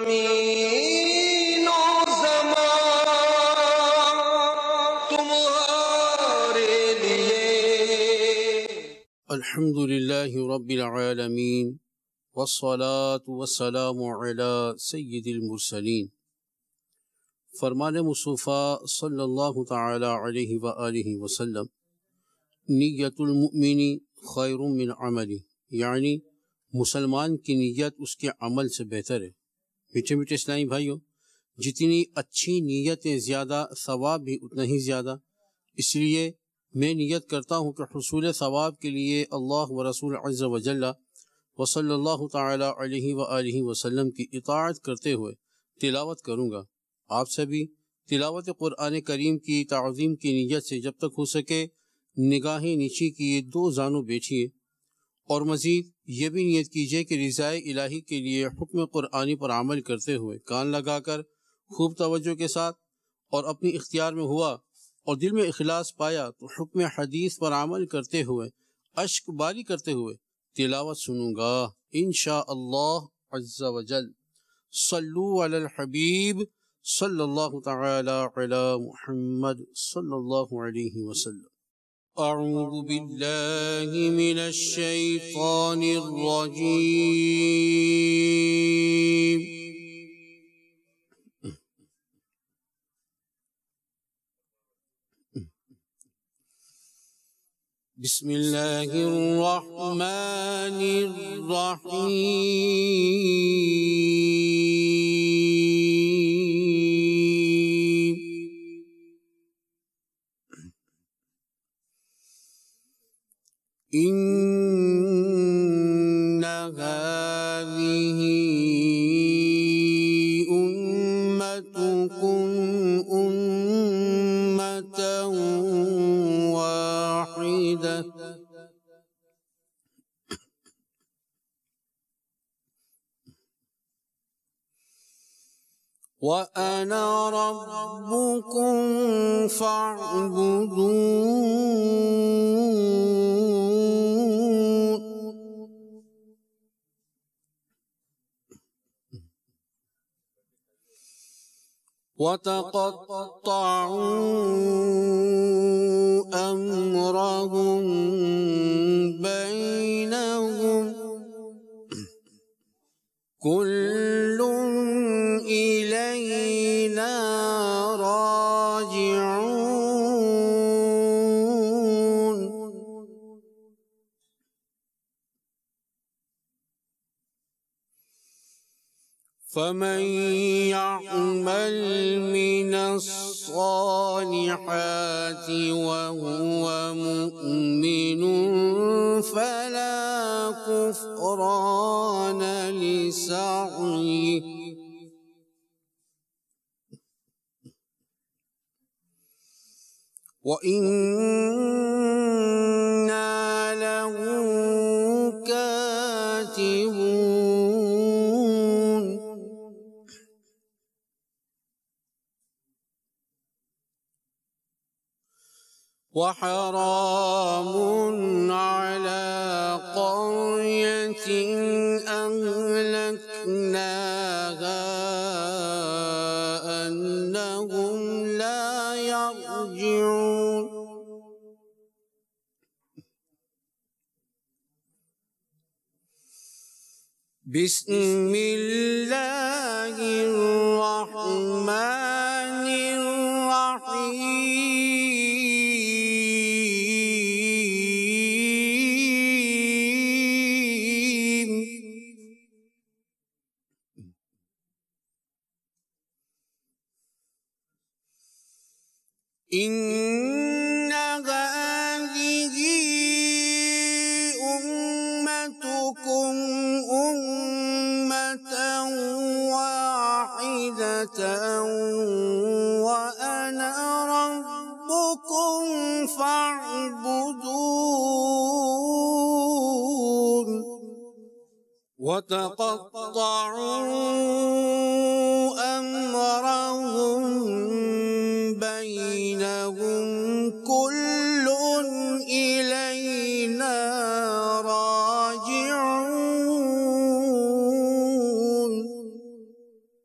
زمین و زمان تمہارے لیے۔ الحمد للہ رب العالمین والصلاة والسلام علی سید المرسلین۔ فرمان مصطفیٰ صلی اللہ تعالی علیہ وآلہ وسلم، نیت المؤمن خیر من عملی، یعنی مسلمان کی نیت اس کے عمل سے بہتر ہے۔ میٹھے میٹھے اسلامی بھائیوں، جتنی اچھی نیتیں زیادہ، ثواب بھی اتنا ہی زیادہ۔ اس لیے میں نیت کرتا ہوں کہ حصول ثواب کے لیے اللہ و رسول عز و جل و صلی اللہ تعالی علیہ وآلہ وسلم کی اطاعت کرتے ہوئے تلاوت کروں گا۔ آپ سبھی تلاوت قرآن کریم کی تعظیم کی نیت سے جب تک ہو سکے نگاہیں نیچی کیے دو زانوں بیٹھیے، اور مزید یہ بھی نیت کیجیے کہ رضائے الہی کے لیے حکم قرآنی پر عمل کرتے ہوئے کان لگا کر خوب توجہ کے ساتھ، اور اپنی اختیار میں ہوا اور دل میں اخلاص پایا تو حکم حدیث پر عمل کرتے ہوئے اشک باری کرتے ہوئے تلاوت سنوں گا انشاءاللہ عز و جل۔ صلو علی الحبیب صلی اللہ تعالی علی محمد صلی اللہ علیہ وسلم۔ اعوذ باللہ من الشیطان الرجیم۔ بسم اللہ الرحمن الرحیم۔ ان هذه امتكم امة واحدة وأنا ربكم فاعبدون۔ وتقطعوا أمرهم بينهم كل إلينا راجعون۔ فمن يعمل من الصالحات وهو مؤمن فلا كفران لسعيه وإنا له كاتبون۔ وحرام على قرية أهلكناها أنهم لا يرجعون۔ بسم الله الرحمن الرحيم۔ إن هذه أمتكم أمة واحدة وأنا ربكم فاعبدون۔ وتقطعوا أمرهم بينهم كل إلينا راجعون۔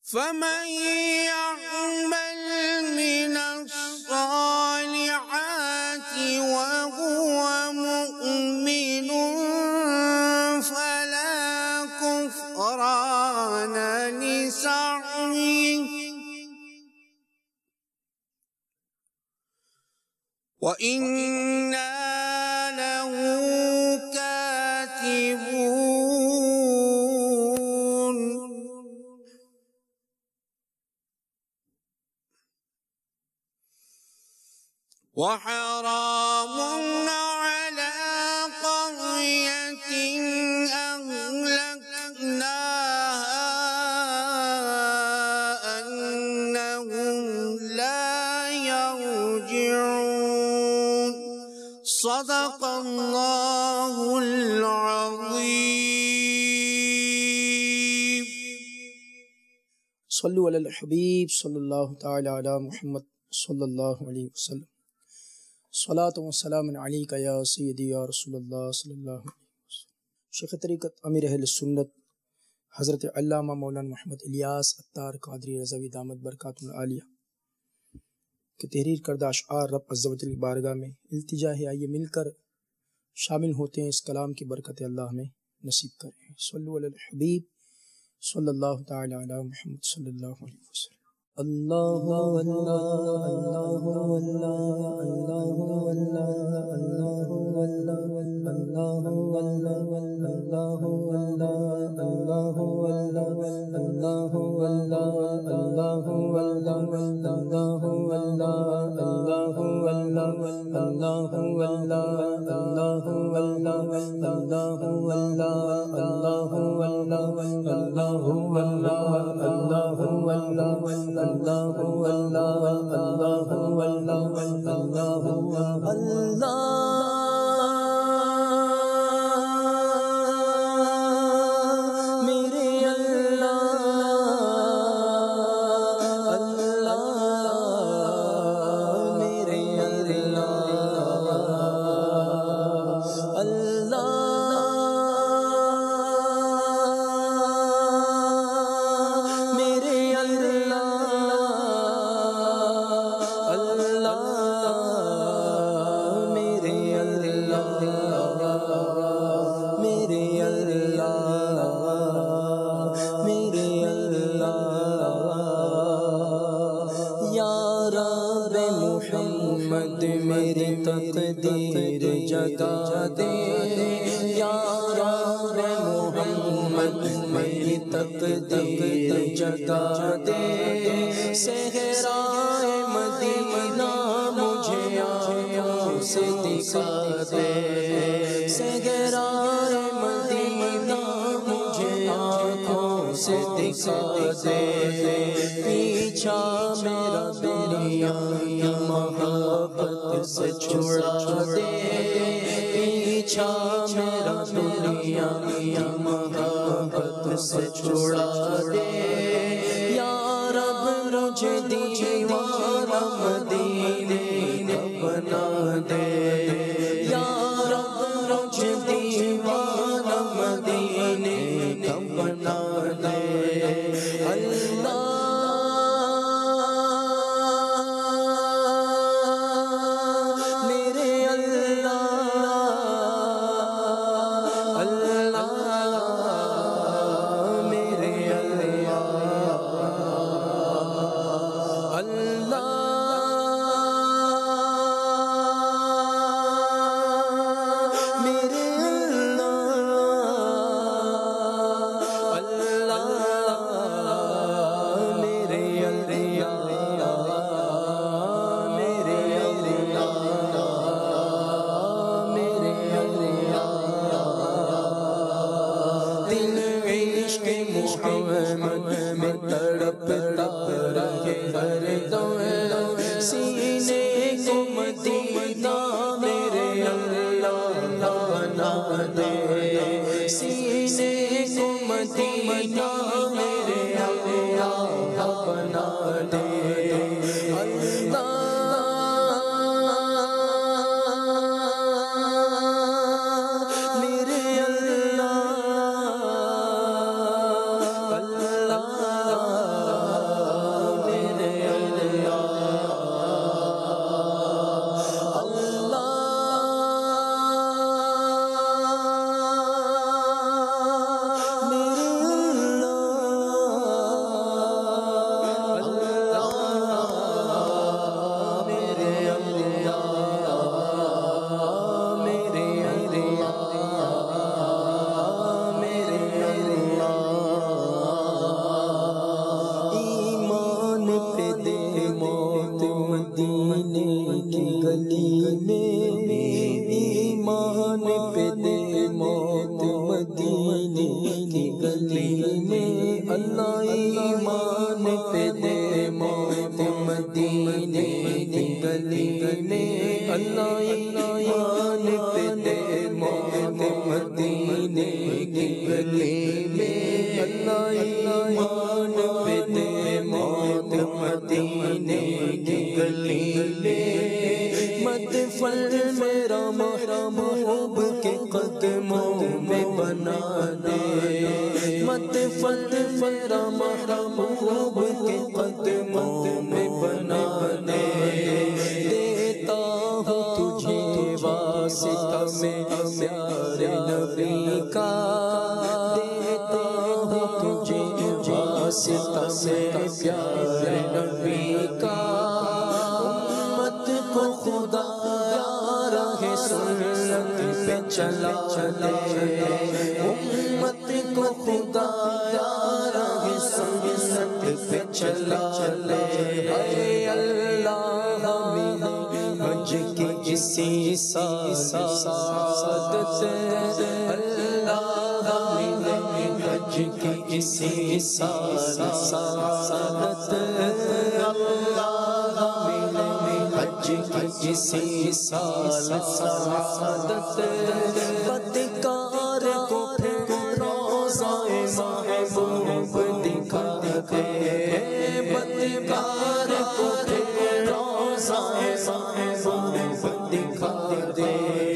فمن يعمل من الصالحات وهو مؤمن فلا كفران لسعيه وإنا له كاتبون وحرام على قرية أهلكناها أنهم لا يرجعون صدق الله العظيم. صلو علی الحبیب صلی اللہ تعالی علی محمد صلی اللہ علیہ وسلم. صلاۃ و سلام علیک یا سیدی یا رسول اللہ صلی اللہ علیہ وسلم. شیخ طریقت امیر اہل سنت حضرت علامہ مولانا محمد الیاس عطار قادری رضوی دامت برکاتہ العالیہ کہ تحریر کردہ اشعار رب عز و جل کی بارگاہ میں التجا ہے، آئیے مل کر شامل ہوتے ہیں، اس کلام کی برکت اللہ ہمیں نصیب کریں. صلو علی الحبیب صلی اللہ تعالی علی محمد صلی اللہ علیہ وسلم. اللہ اللہ اللہ اللہ اللہ اللہ میری تقدیر جگا دے یا رب محمد، میری تقدیر جگا دے. صحرائے مدینہ مجھے آنکھوں سے دکھا دے، صحرائے مدینہ مجھے آنکھوں سے دکھا دے. پیچھا میرا دنیا کی محبت سے چھڑا دے، پیچھا میرا دنیا کی محبت سے چھڑا دے. یا رب مجھے دیوانہ مدینے کا بنا دے، یا رب مجھے دیوانہ مدینے کا بنا دے. اللہ مدینے کی گلی میں اللہ ایمان پہ دے موت مدینے کی گلی میں اللہ ایمان پہ دے موت مدینے کی گلی میں اللہ ایمان پہ دے موت مدینے کی گلی میں مدفن میرا محبوب کے قدموں میں بنا دے مدفن میرا محبوب کے قدموں میں بنا دے دیتا ہوں تجھے واسطہ میں پیارے نبی کا دیتا ہوں تجھے واسطہ میں پیارے نبی کا امت کو خدا راہ سنت پہ چلا دے امت کو خدا راہ سنت پہ چلا دے اے اللہ حج کی اسی سعادت اللہ حج کی اسی سعادت حج کی اسی سعادت بدکار کو روضہ محبوب دکھا دے بدکار کو روضہ محبوب دکھا دے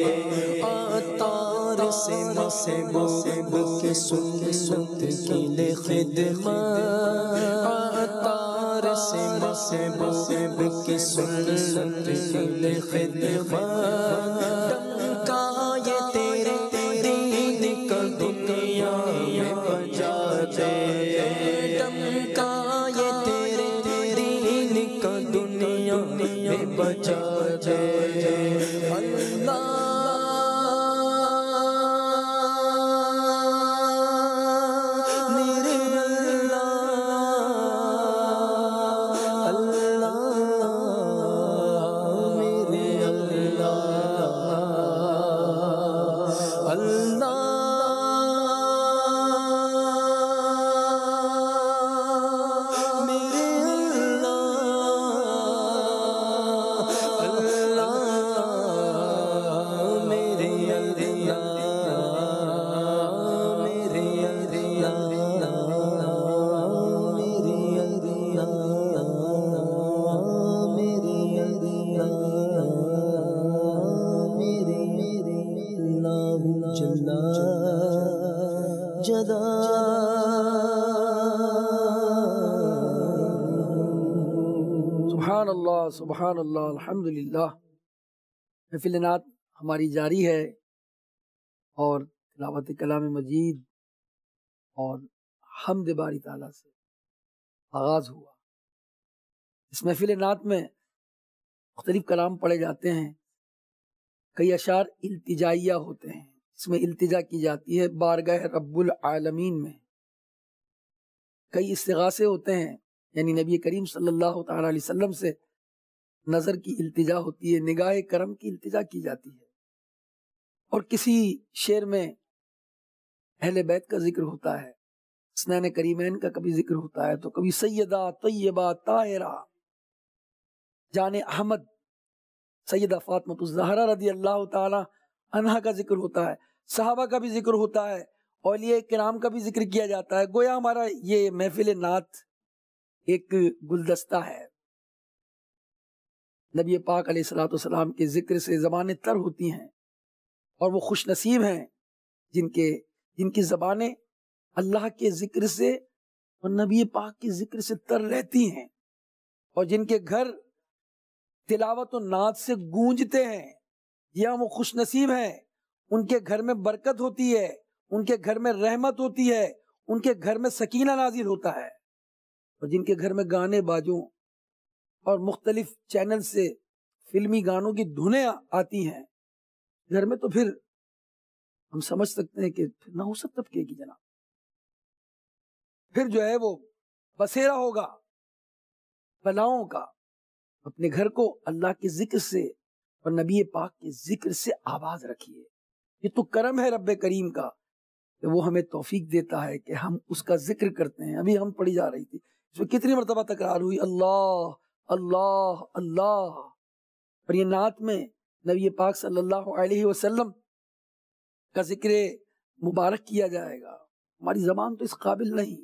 آتار سے محبوب کی سنت کی خدمت آتار سے محبوب کی سنت کی خدمت ڈنکا یہ تیرے دین کا دنیا میں بجا دے ڈنکا یہ تیرے دین کا دنیا میں بجا دے اللہ سبحان اللہ الحمدللہ۔ محفل نعت ہماری جاری ہے اور تلاوت کلام مجید اور حمد باری تعالیٰ سے آغاز ہوا۔ اس محفل نعت میں مختلف کلام پڑھے جاتے ہیں، کئی اشعار التجائیہ ہوتے ہیں، اس میں التجا کی جاتی ہے بارگاہ رب العالمین میں۔ کئی استغاثے ہوتے ہیں، یعنی نبی کریم صلی اللہ تعالیٰ علیہ وسلم سے نظر کی التجا ہوتی ہے، نگاہ کرم کی التجا کی جاتی ہے، اور کسی شعر میں اہل بیت کا ذکر ہوتا ہے، حسنین کریمین کا کبھی ذکر ہوتا ہے، تو کبھی سیدہ طیبہ طاہرہ جان احمد سیدہ فاطمہ الزہرا رضی اللہ تعالی عنہا کا ذکر ہوتا ہے، صحابہ کا بھی ذکر ہوتا ہے، اولیاء کرام کا بھی ذکر کیا جاتا ہے۔ گویا ہمارا یہ محفل نعت ایک گلدستہ ہے، نبی پاک علیہ الصلوۃ والسلام کے ذکر سے زبانیں تر ہوتی ہیں، اور وہ خوش نصیب ہیں جن کی زبانیں اللہ کے ذکر سے اور نبی پاک کے ذکر سے تر رہتی ہیں، اور جن کے گھر تلاوت و نعت سے گونجتے ہیں، یا وہ خوش نصیب ہیں، ان کے گھر میں برکت ہوتی ہے، ان کے گھر میں رحمت ہوتی ہے، ان کے گھر میں سکینہ نازل ہوتا ہے۔ اور جن کے گھر میں گانے باجوں اور مختلف چینل سے فلمی گانوں کی دھنیں آتی ہیں گھر میں، تو پھر ہم سمجھ سکتے ہیں کہ نحوست طبقے کی جناب، پھر جو ہے وہ بسیرا ہوگا بلاؤں کا۔ اپنے گھر کو اللہ کے ذکر سے اور نبی پاک کے ذکر سے آباد رکھیے، یہ تو کرم ہے رب کریم کا کہ وہ ہمیں توفیق دیتا ہے کہ ہم اس کا ذکر کرتے ہیں. ابھی ہم پڑھی جا رہی تھی، اس میں کتنی مرتبہ تکرار ہوئی اللہ اللہ اللہ. اور یہ نعت میں نبی پاک صلی اللہ علیہ وسلم کا ذکر مبارک کیا جائے گا. ہماری زبان تو اس قابل نہیں،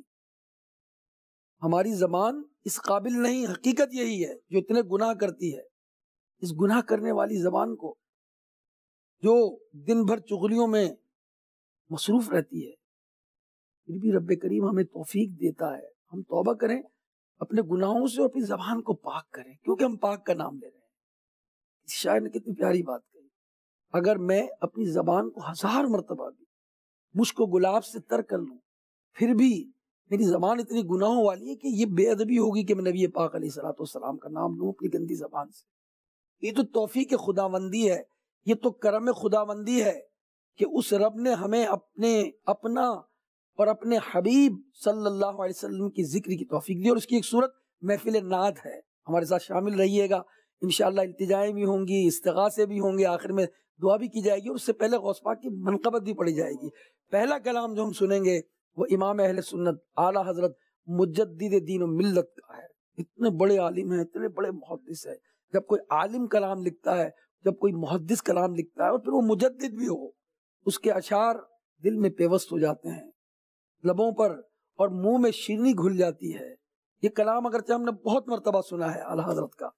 ہماری زبان اس قابل نہیں. حقیقت یہی ہے، جو اتنے گناہ کرتی ہے، اس گناہ کرنے والی زبان کو، جو دن بھر چغلیوں میں مصروف رہتی ہے، پھر بھی رب کریم ہمیں توفیق دیتا ہے ہم توبہ کریں اپنے گناہوں سے اور اپنی زبان کو پاک کریں، کیونکہ ہم پاک کا نام لے رہے ہیں. شاعر نے کتنی پیاری بات کہی، اگر میں اپنی زبان کو 1000 مرتبہ بھی مشک و گلاب سے تر کر لوں، پھر بھی میری زبان اتنی گناہوں والی ہے کہ یہ بے ادبی ہوگی کہ میں نبی پاک علیہ الصلوۃ والسلام کا نام لوں اپنی گندی زبان سے. یہ تو توفیق خداوندی ہے، یہ تو کرم خداوندی ہے کہ اس رب نے ہمیں اپنا اور اپنے حبیب صلی اللہ علیہ وسلم کی ذکر کی توفیق دی. اور اس کی ایک صورت محفل نعت ہے، ہمارے ساتھ شامل رہیے گا انشاءاللہ. التجائیں بھی ہوں گی، استغاثے بھی ہوں گے، آخر میں دعا بھی کی جائے گی، اور اس سے پہلے غوث پاک کی منقبت بھی پڑھی جائے گی. پہلا کلام جو ہم سنیں گے وہ امام اہل سنت اعلیٰ حضرت مجدد دین و ملت کا ہے. اتنے بڑے عالم ہیں، اتنے بڑے محدث ہیں. جب کوئی عالم کلام لکھتا ہے، جب کوئی محدث کلام لکھتا ہے اور پھر وہ مجدد بھی ہو، اس کے اشعار دل میں پیوست ہو جاتے ہیں، لبوں پر اور منہ میں شیرنی گھل جاتی ہے. یہ کلام اگرچہ ہم نے بہت مرتبہ سنا ہے اعلیٰ حضرت کا،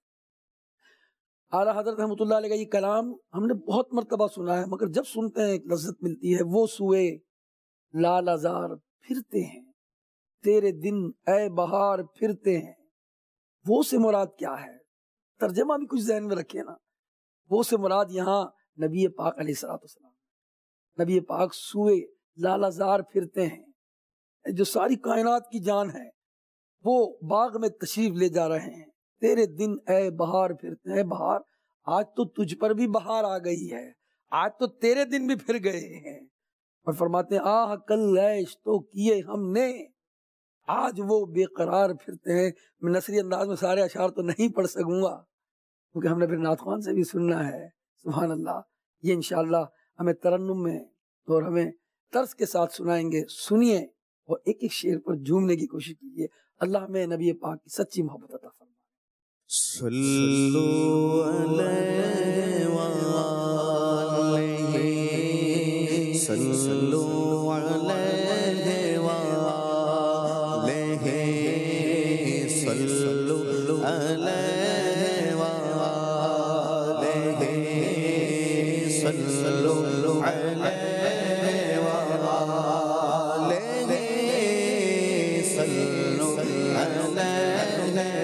اعلیٰ حضرت رحمۃ اللہ علیہ کا یہ کلام ہم نے بہت مرتبہ سنا ہے، مگر جب سنتے ہیں ایک لذت ملتی ہے. وہ سوئے لال ازار پھرتے ہیں، تیرے دن اے بہار پھرتے ہیں. وہ سے مراد کیا ہے؟ ترجمہ بھی کچھ ذہن میں رکھے نا. وہ سے مراد یہاں نبی پاک علیہ الصلوۃ والسلام. نبی پاک سوئے لال ازار پھرتے ہیں، جو ساری کائنات کی جان ہے، وہ باغ میں تشریف لے جا رہے ہیں. تیرے دن اے بہار پھرتے ہیں. بہار، آج تو تجھ پر بھی بہار آ گئی ہے، آج تو تیرے دن بھی پھر گئے ہیں. اور فرماتے ہیں آہ کل عیش تو کیے ہم نے، آج وہ بے قرار پھرتے ہیں. میں نثری انداز میں سارے اشعار تو نہیں پڑھ سکوں گا، کیونکہ ہم نے پھر نعت خوان سے بھی سننا ہے. سبحان اللہ. یہ انشاءاللہ ہمیں ترنم میں اور ہمیں طرز کے ساتھ سنائیں گے. سنیے اور ایک ایک شعر پر جھومنے کی کوشش کیجیے. اللہ میں نبی پاک کی سچی محبت عطا فرمائے. صلو علیہ وآلہ، صلو علیہ وآلہ، صلو علیہ وآلہ، صلو علیہ وآلہ، صلو علیہ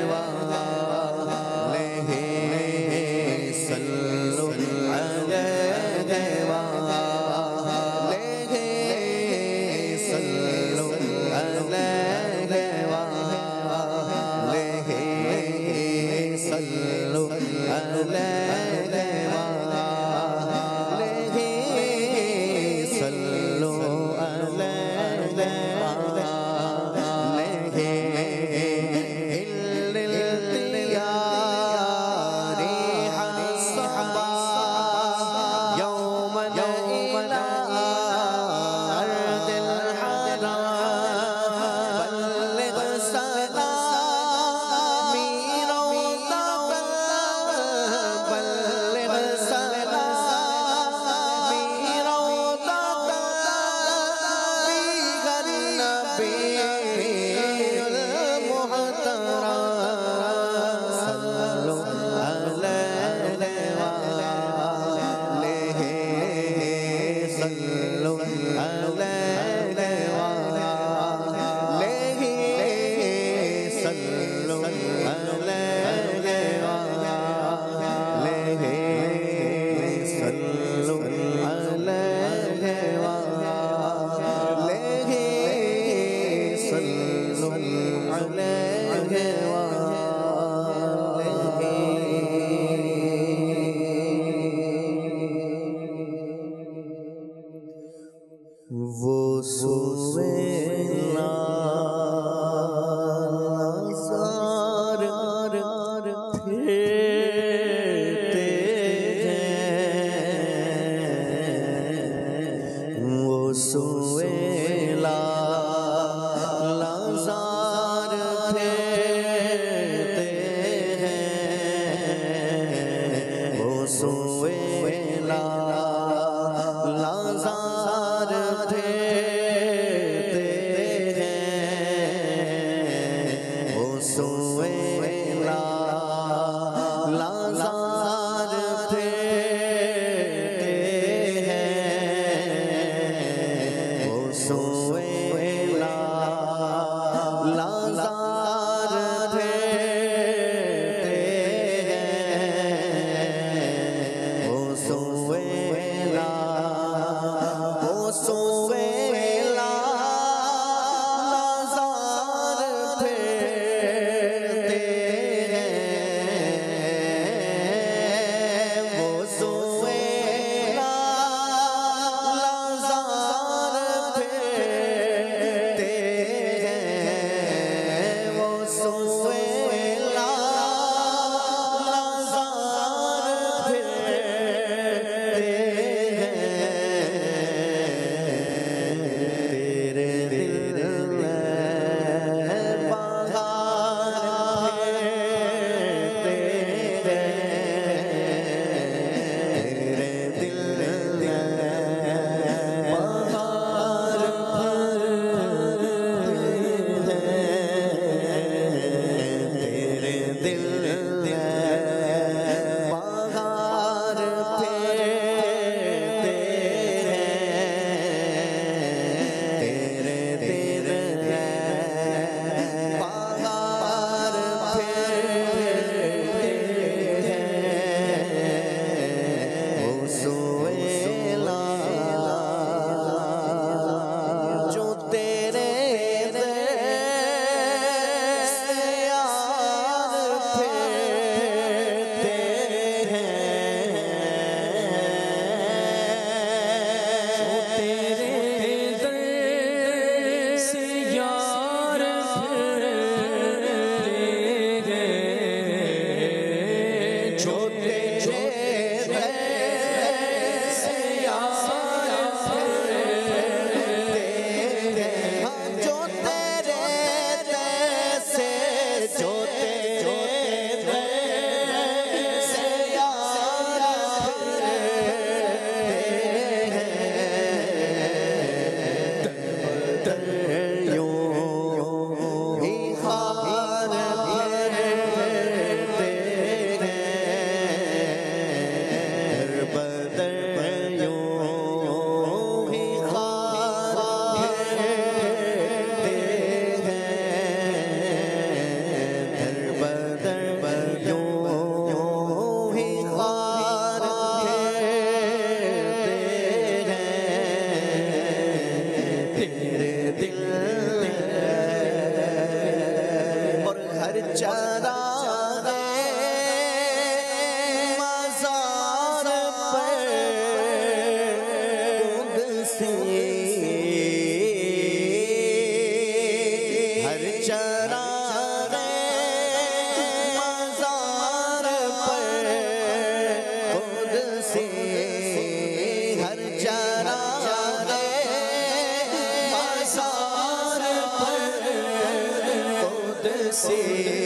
سے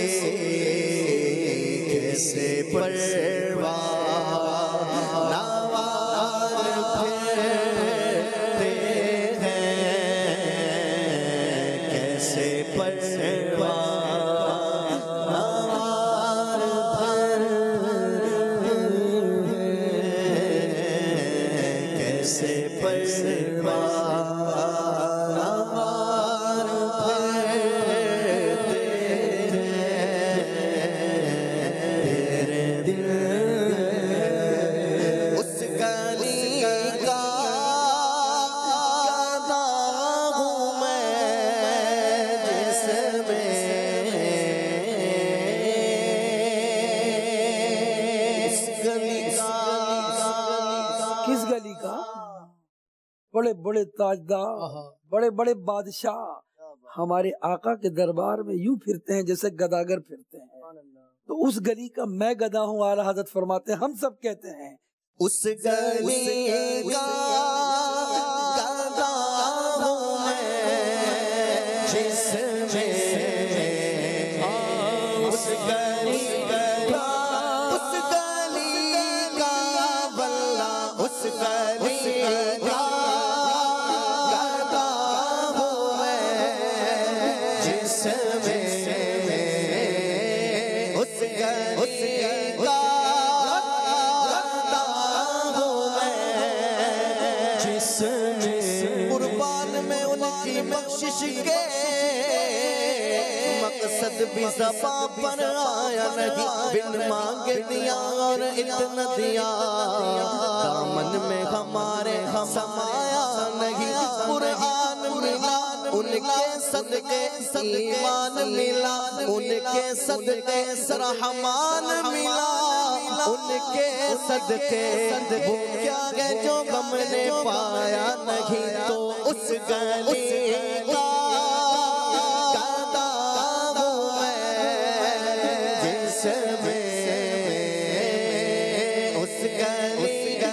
کیسے پروان پھرتے ہیں، کیسے پروان کیسے کس گلی کا؟ بڑے بڑے تاجدار، بڑے بڑے بادشاہ ہمارے آقا کے دربار میں یوں پھرتے ہیں جیسے گداگر پھرتے ہیں، تو اس گلی کا میں گدا ہوں، اعلیٰ حضرت فرماتے ہیں ہم سب کہتے ہیں اس گلی کا گدا ہوں میں جس میں، اس گلی کا واللہ اس گلی کا گدا ہوں میں جس میں، اس گلی کا قربان میں ان کی بخشش کے مقصد بھی زباں پر آیا نہیں، بن مانگے دیا اور اتنا دیا، دامن میں ہمارے سمایا نہیں، قرآن ملا ان کے صدقے، ایمان ملا ان کے صدقے، رحمان ملا ان کے صدقے، وہ کیا ہے جو ہم نے پایا نہیں، تو اس گلی کا گدا ہوں میں جس میں، اس گلی کا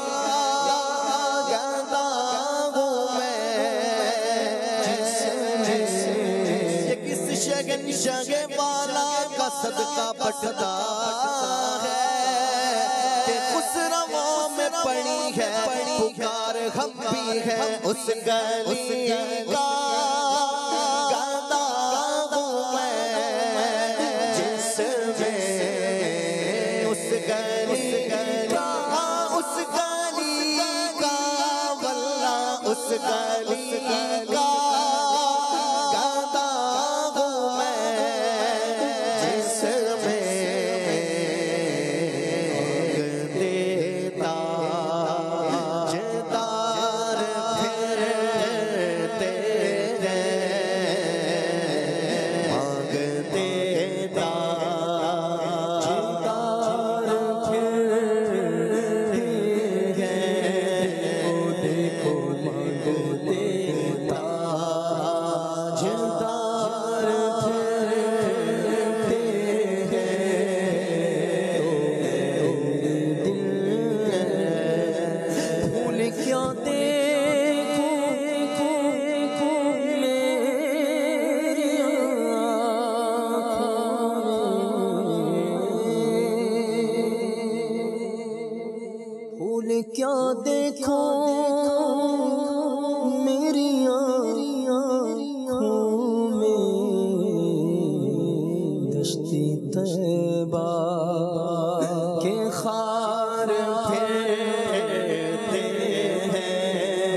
گدا ہوں میں جس میں، یہ کس شہنشاہ والا کا صدقہ بٹتا ہے کہ خسرووں میں پڑی ہے پکار ہم بھی ہے، اس گلی کا گدا ہوں میں جس میں، اس گلی کا واللہ اس گلی کا گدا ہوں میں جس میں، تاجدار پھرتے ہیں، مانگتے تاجدار پھرتے ہیں، وہ دیکھو مانگتے تاجدار پھرتے ہیں، پھول کیا دیکھو میری آنکھوں، پھول کیا دیکھو میری آنکھوں میں، دشتی طیبہ کے خار پھرتے ہیں،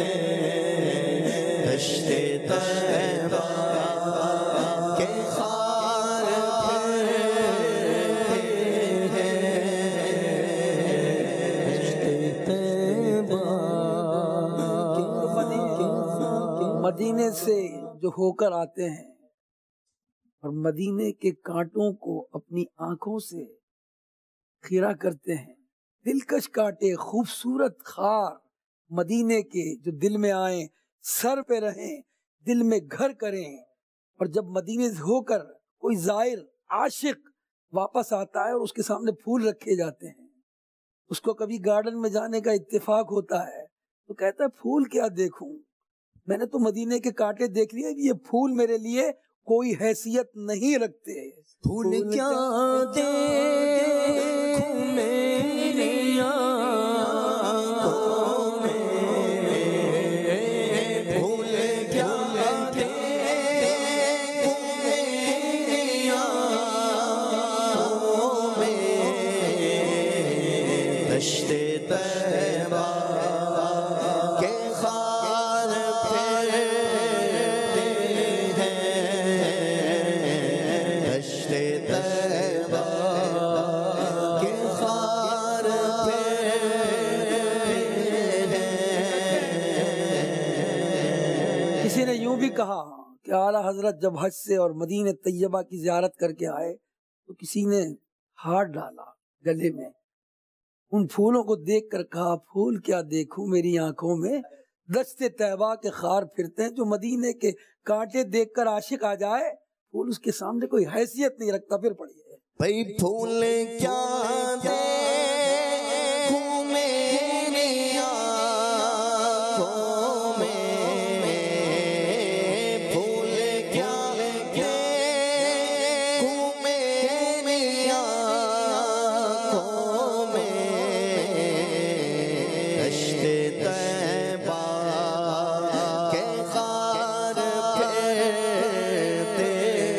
دشتی طیبہ کے خار پھرتے ہیں، دشتی طیبہ مدینے سے جو ہو کر آتے ہیں اور مدینے کے کانٹوں کو اپنی آنکھوں سے خیرہ کرتے ہیں، دلکش کانٹے، خوبصورت خار مدینے کے جو دل میں آئیں، سر پہ رہیں، دل میں گھر کریں، اور جب مدینے سے ہو کر کوئی زائر عاشق واپس آتا ہے اور اس کے سامنے پھول رکھے جاتے ہیں، اس کو کبھی گارڈن میں جانے کا اتفاق ہوتا ہے تو کہتا ہے پھول کیا دیکھوں، میں نے تو مدینے کے کانٹے دیکھ لیے، یہ پھول میرے لیے کوئی حیثیت نہیں رکھتے. پھول کیا دیکھوں میری آنکھوں میں، پھول کیا دیکھوں میری آنکھوں میں، دشت طیبہ کے خار پھیرتے ہیں، دشت طیبہ کے خار پھیرتے ہیں. کسی نے یوں بھی کہا کہ اعلیٰ حضرت جب حج سے اور مدینہ طیبہ کی زیارت کر کے آئے تو کسی نے ہاتھ ڈالا گلے میں. ان پھولوں کو دیکھ کر کہا پھول کیا دیکھوں میری آنکھوں میں، دشت طیبہ کے خار پھرتے ہیں. جو مدینے کے کانٹے دیکھ کر عاشق آ جائے پھول اس کے سامنے کوئی حیثیت نہیں رکھتا. پھر پڑھیے بھئی پھول کیا دیکھوں میری آنکھوں میں، پھول کیا دیکھوں میری آنکھوں میں، دشت طیبہ کے خار پھیرتے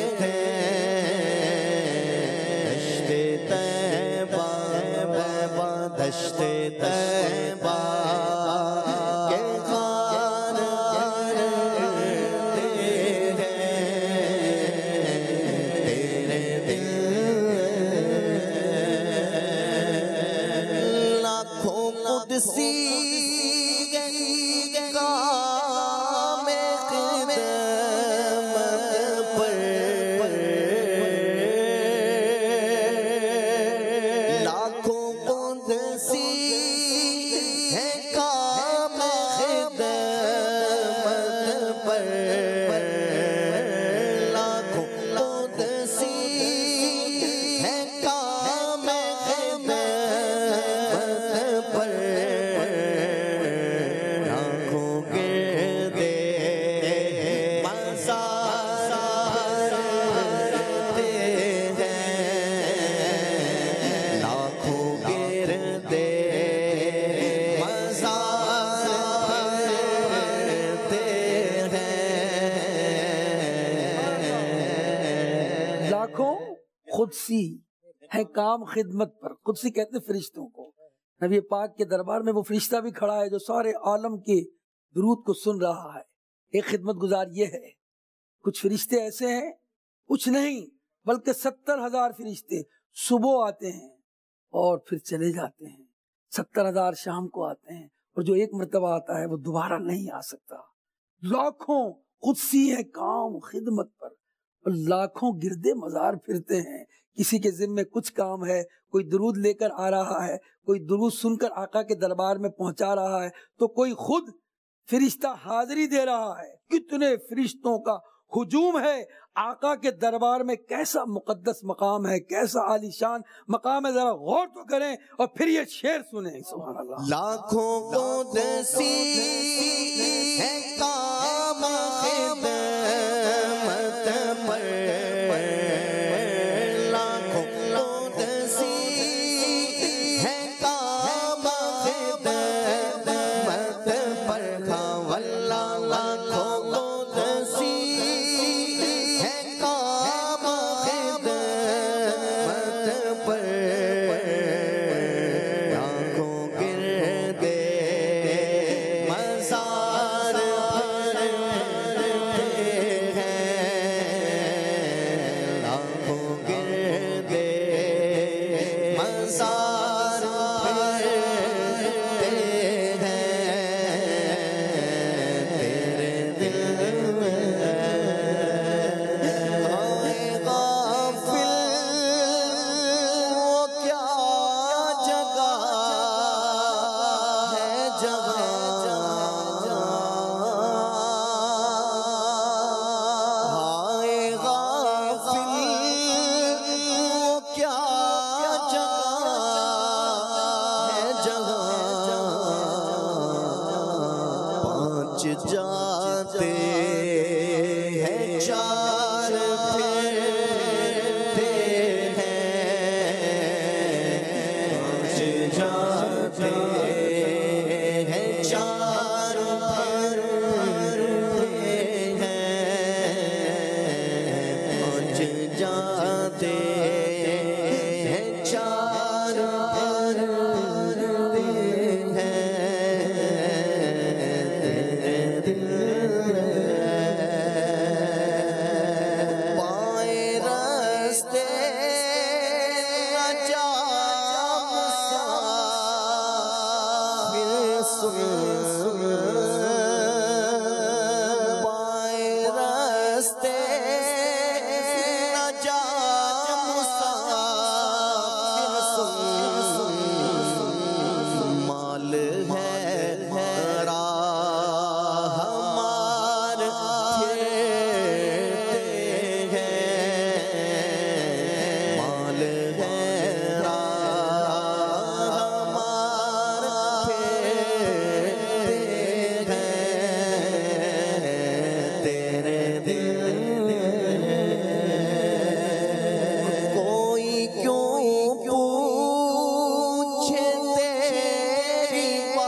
دشت طیبہ کے خار پھیرتے ہیں، تیرے دل لاکھوں قدسی کام خدمت پر، لاکھوں قدسی ہے کام خدمت پر، لاکھوں قدسی ہے کام خدمت پر، لاکھوں گردے مزار پھرتے ہیں، لاکھوں گردے مزار پھرتے ہیں. لاکھوں قدسی ہے کام خدمت پر. قدسی کہتے ہیں فرشتوں کو. نبی پاک کے دربار میں وہ فرشتہ بھی کھڑا ہے جو سارے عالم کے درود کو سن رہا ہے. ایک خدمت گزار یہ ہے. کچھ فرشتے ایسے ہیں، کچھ نہیں بلکہ 70,000 فرشتے صبح آتے ہیں اور پھر چلے جاتے ہیں. 70,000 شام کو آتے ہیں اور جو ایک مرتبہ آتا ہے وہ دوبارہ نہیں آ سکتا. لاکھوں قدسی ہے کام خدمت پر اور لاکھوں گردے مزار پھرتے ہیں. کسی کے ذمے کچھ کام ہے، کوئی درود لے کر آ رہا ہے، کوئی درود سن کر آقا کے دربار میں پہنچا رہا ہے، تو کوئی خود فرشتہ حاضری دے رہا ہے. کتنے فرشتوں کا ہجوم ہے آقا کے دربار میں. کیسا مقدس مقام ہے، کیسا عالی شان مقام ہے. ذرا غور تو کریں اور پھر یہ شعر سنیں. سبحان اللہ. لاکھوں قدسی ہے کام خدمت پر، لاکھوں قدسی ہے کام خدمت پر، واللہ لاکھوں قدسی ہے کام خدمت پر، لاکھوں گردے مزار پھرتے ہیں، لاکھوں گردے مزار پھرتے ہیں، تیرے دل میں آئے غافل وہ کیا جگہ ہے، جگہ آئے غافل وہ کیا جگہ ہے، جگہ پانچ جاتے ہیں چار پائے راستے نہ جا مسافر سن، مال ہے راہ ہمار پھرتے ہیں، مال ہے راہ ہمار پھرتے ہیں، تیرے دل کوئی کیوں پوچھے تیری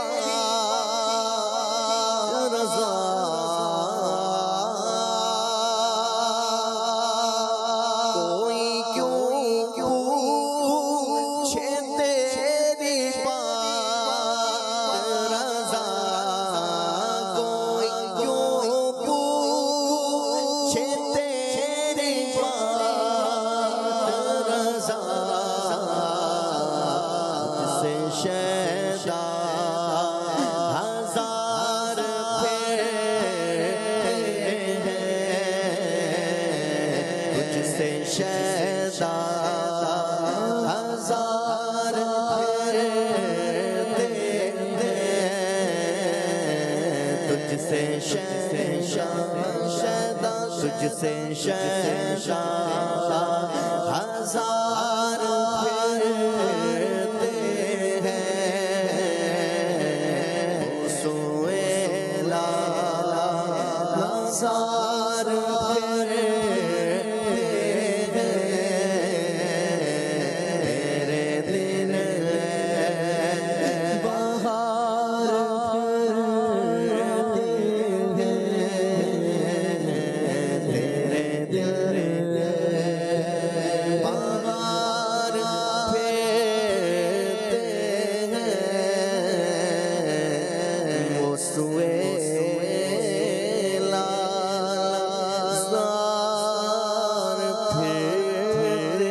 بات رضا، کوئی کیوں پوچھے تیری بات رضا، کوئی کیوں پوچھے تیری بات رضا، سے شیدا ہزار پھرتے ہیں، تجھ سے شیدا ہزار پھرتے ہیں، تجھ سے شیدا، تجھ سے شیدا ہزار پھرتے ہیں، سوئے لالا ہزار پھرتے ہیں، تیرے دل بہار پھرتے ہیں، تیرے دل بہار پھرتے ہیں، وہ سوئے لالزار پھرتے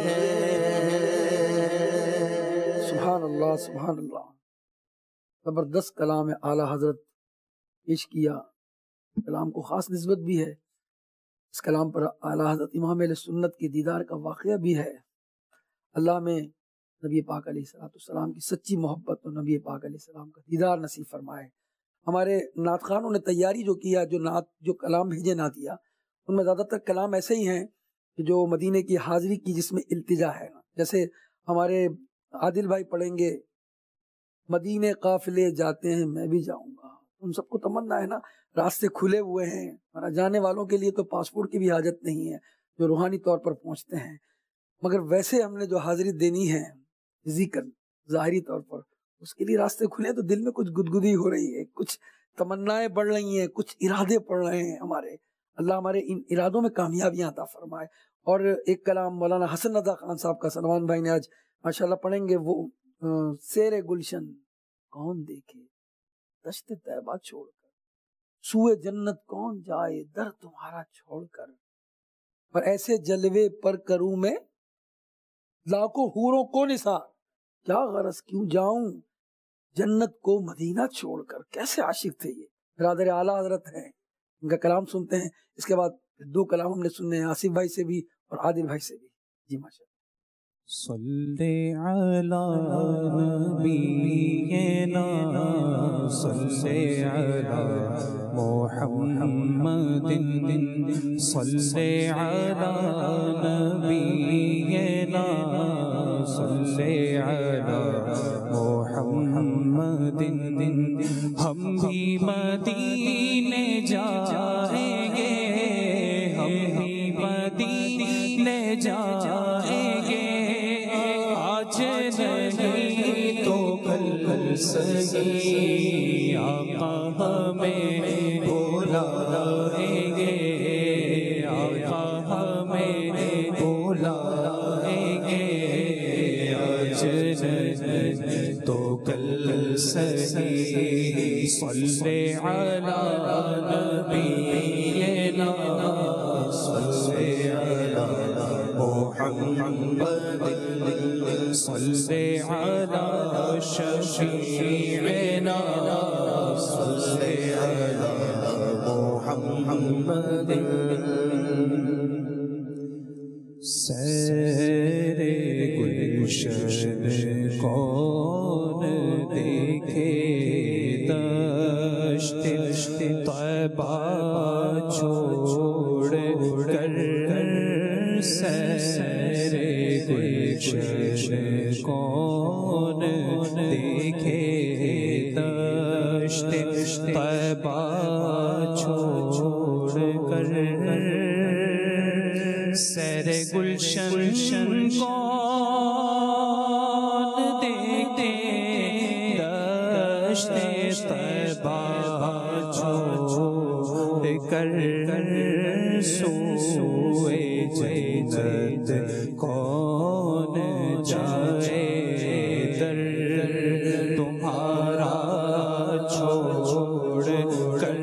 ہیں۔ سبحان اللہ سبحان اللہ، زبردست کلام اعلیٰ حضرت پیش کیا۔ کلام کو خاص نسبت بھی ہے، اس کلام پر اعلیٰ حضرت امام اہل سنت کے دیدار کا واقعہ بھی ہے۔ اللہ میں نبی پاک علیہ السلام کی سچی محبت اور نبی پاک علیہ السلام کا دیدار نصیب فرمائے۔ ہمارے نعت خوانوں نے تیاری جو کیا، جو کلام بھیجے نعتیہ، ان میں زیادہ تر کلام ایسے ہی ہیں کہ جو مدینے کی حاضری کی، جس میں التجا ہے۔ جیسے ہمارے عادل بھائی پڑھیں گے، مدینے قافلے جاتے ہیں میں بھی جاؤں گا، ان سب کو تمنا ہے نا، راستے کھلے ہوئے ہیں، جانے والوں کے لیے تو پاسپورٹ کی بھی حاجت نہیں ہے، جو روحانی طور پر پہنچتے ہیں۔ مگر ویسے ہم نے جو حاضری دینی ہے ذکر ظاہری طور پر، اس کے لیے راستے کھلے، تو دل میں کچھ گدگدی ہو رہی ہے، کچھ تمنائیں بڑھ رہی ہیں، کچھ ارادے پڑھ رہے ہیں ہمارے۔ اللہ ہمارے ان ارادوں میں کامیابیاں عطا فرمائے۔ اور ایک کلام مولانا حسن رضا خان صاحب کا سلمان بھائی نے آج ماشاءاللہ پڑھیں گے، وہ سیر گلشن کون دیکھے دشت طیبہ چھوڑ کر، سوئے جنت کون جائے در تمہارا چھوڑ کر، پر ایسے جلوے پر کروں میں لاکھوں حوروں کو نثار، کیا غرض کیوں جاؤں جنت کو مدینہ چھوڑ کر۔ کیسے عاشق تھے یہ، برادر اعلیٰ حضرت ہیں، ان کا کلام سنتے ہیں۔ اس کے بعد دو کلام ہم نے سننے ہیں، آصف بھائی سے بھی اور عادل بھائی سے بھی۔ جی ماشاء اللہ۔ صلی علی نبینا صلی علی محمد صلی علی نبینا صلی علی محمد، ہم بھی مدینے جائیں گے، ہم بھی مدینے جائیں گے، آج نہیں تو کل سہی آقا ہمیں بلائیں گے، آقا ہمیں بلائیں گے، آج نہیں تو کل سہی، صلی علی نبینا صلی علی محمد صلی علی شفیعنا محمد سیر گلشن کون دیکھے دشت طیبہ چھوڑ کر سیر گلشن کون دیکھے دشت طیبہ چھوڑ کر سیر گلشن کون دیکھے دشت طیبہ چھوڑ کر سوئے جنت کون جائے در تمہارا چھوڑ کر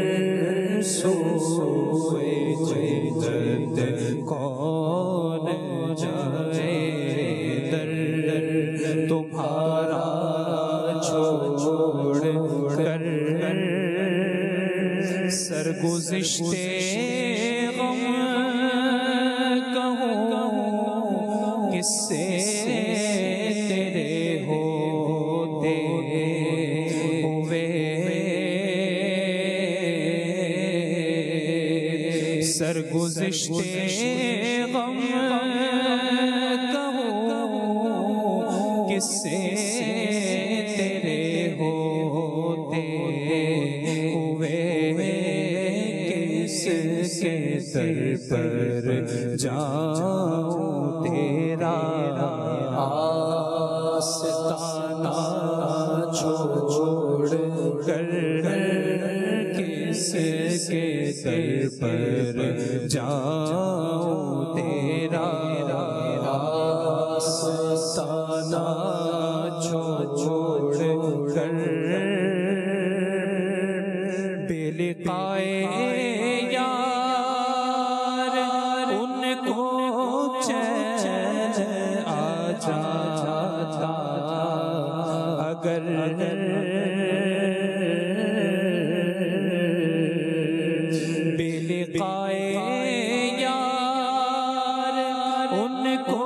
سوئے جنت کون جائے در تمہارا چھوڑ کر سرگزشتے غم کہوں کس سے تیرے ہوتے ہوئے سرگزشتے غم کہوں کس سے تیرے ہوتے ہوئے کس کے در پر جاؤں تیرا آستانہ چھوڑ کر کس کے در پر جاؤں تیرا آستانہ چھوڑ کر بے لقائے یار ان کو چین آ جاتا اگر بے لقائے یار ان کو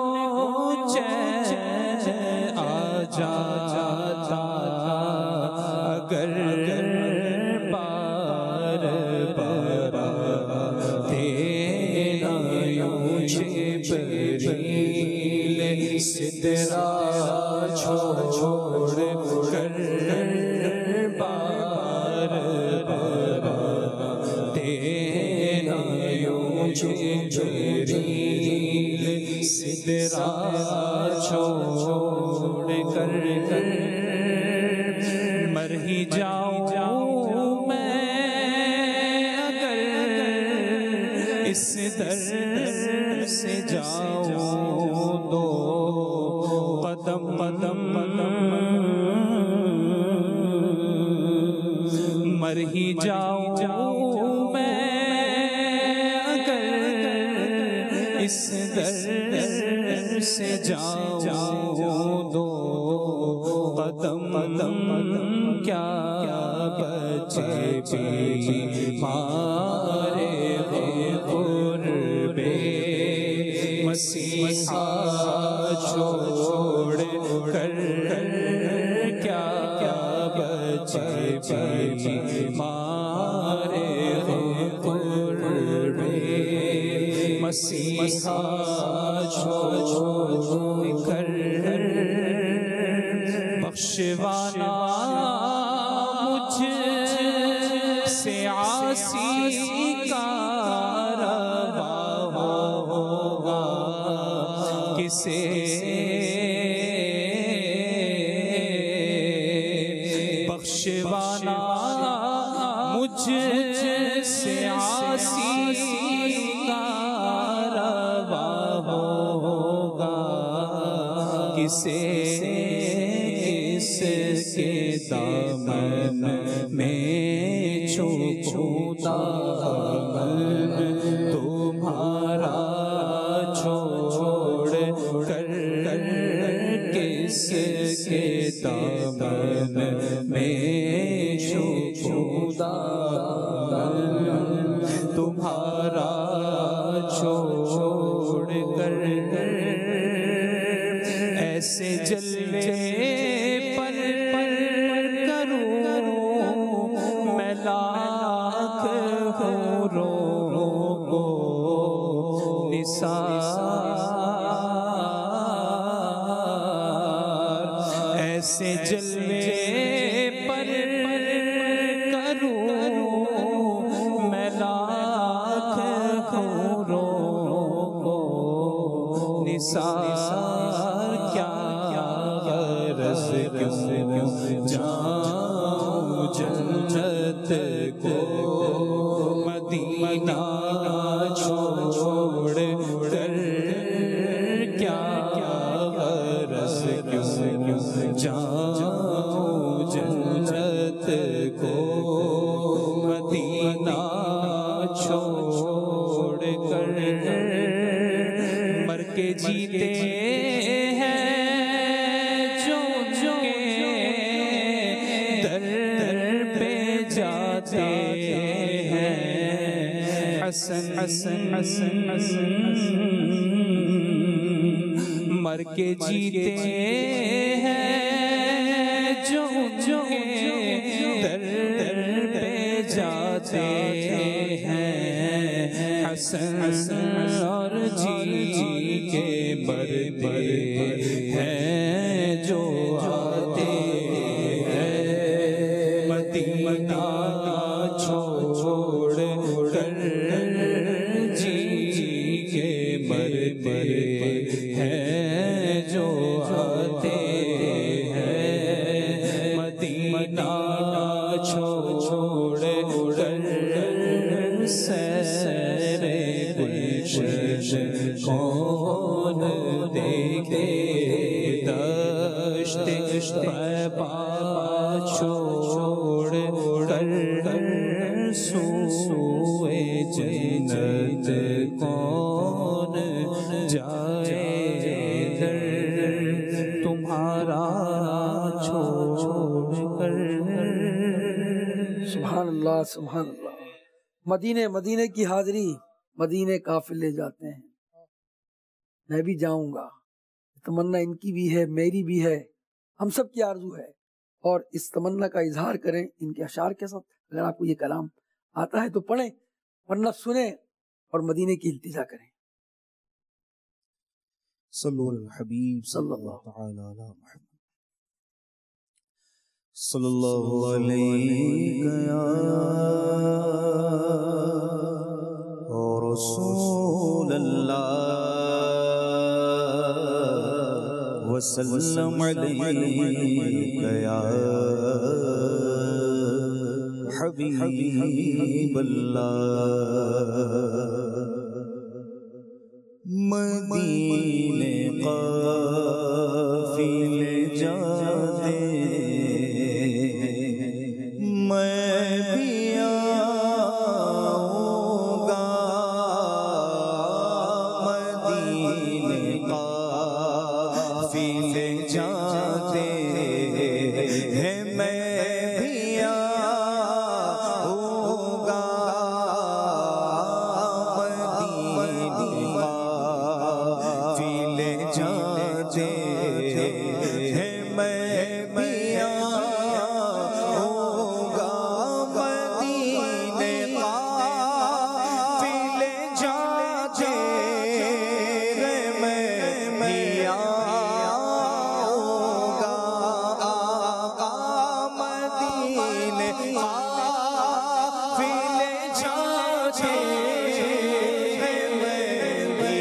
چین آ جاتا اگر بار بار دینا یوں جبریل سدرا چھوڑ کر بار بار دینا یوں جبریل سدرا چھوڑ کر مر ہی جاؤں میں اگر اس در سے جاؤں دو قدم مر ہی جاؤں میں اگر اس در سے جاؤں دو قدم کیا بچے بیمارے قربے مسیحا چھوڑ کر کیا بچے بیمارے قربے مسیحا چھوڑ کر بخشوانا مجھ سے عاصی کا روا ہوگا کسے بخشوانا مجھ سے عاصی کا روا ہوگا کسے کے دامن میں چھوپوں دامن تمہارا چھوڑ کر کس کے دامن میں چھوپوں دامن تمہارا چھوڑ کر ایسے جلوے پر کروں میں لاکھ حوروں کو نثار، ایسے جلوے پر کروں میں لاکھ حوروں کو نثار، کیا غرض کیوں جاؤں جنت کو مدینہ چھوڑ کر، کیا غرض کیوں جاؤں جنت کو مدینہ چھوڑ کر، مر کے جیتے ہیں جو در پہ جاتے ہیں، حسن مر کے جیتے ہیں جو در پہ جاتے ہیں، حسن اور جی کے مرتے ہیں جو آتے ہیں، مدینہ چھوڑ کر جی کے مرتے ہیں جو آتے ہیں، مدینہ چھوڑ کر سیر گلشن کون دیکھے، دشت طیبہ چھوڑ کر سوئے جنت کون جائے در تمہارا چھوڑ کر۔ سبحان اللہ سبحان اللہ، مدینے کی حاضری، مدینے قافلے جاتے ہیں، میں بھی جاؤں گا، تمنا ان کی بھی ہے میری بھی ہے، ہم سب کی آرزو ہے، اور اس تمنا کا اظہار کریں ان کے اشعار کے ساتھ۔ اگر آپ کو یہ کلام آتا ہے تو پڑھیں، ورنہ سنیں اور مدینے کی التجا کریں۔ صلو علی الحبیب صلی اللہ تعالی علی محمد صلی اللہ علیہ یا رسول اللہ وسلم علیہ یا حبیب اللہ، مدینے قافلے جاتے میں بھی آؤں گا، مدینے قافلے جاتے ہیں میں بھی آؤں گا، مدینے قافلے جاتے ہیں میں بھی آؤں گا، مدینے قافلے جاتے ہیں میں بھی آؤں گا، آقا مدینے قافلے جاتے ہیں میں بھی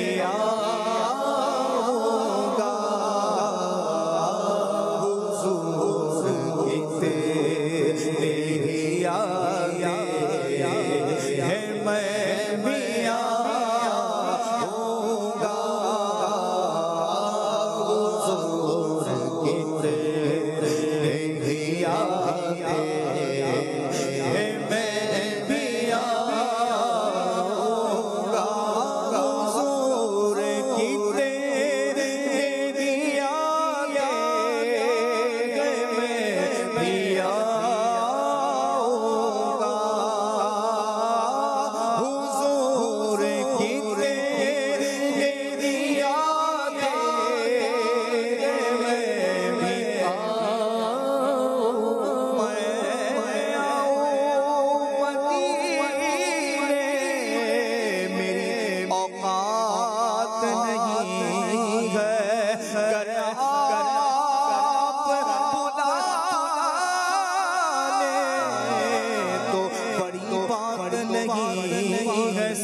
آؤں گا، حضور کی تیری یادیں ہیں میں بھی آؤں گا، حضور کی تیری یادیں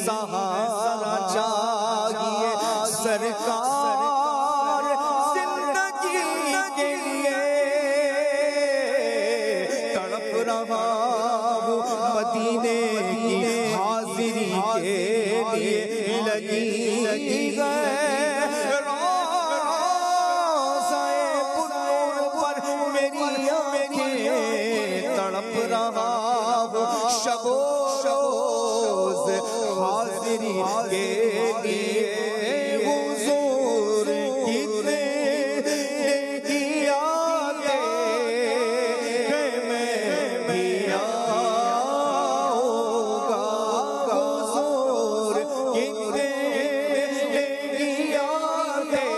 سہارا چاہیے سرکار زندگی کے لیے تڑپ رہا ہوں مدینے کی حاضری کے لیے لگی ہے شب و روز حاضری کے لیے حضور کتنے آتے میں بھی آؤں گا حضور کتنے آتے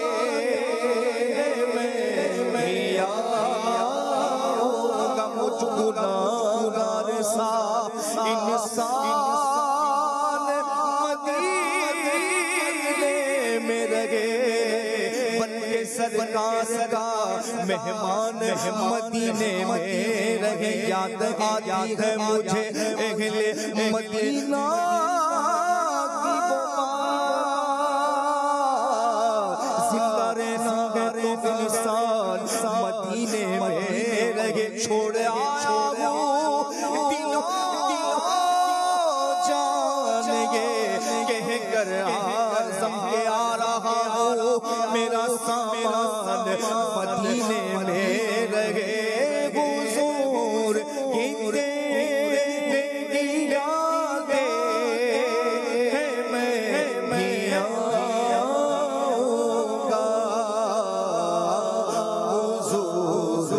میں بھی آؤں گا مجھ گناہگار سا انسان مدینے میں رہے بلکہ سرکار کا مہمان مدینے میں رہے یاد آتی ہے مجھے اہل مدینہ کی وہ بات زندہ رہنا ہے تو انسان مدینے میں رہے چھوڑ آیا آزم کے آ رہا ہوں میرا سامان مدینے میں رہے حضور کتنے آتے میں بھی آؤں گا حضور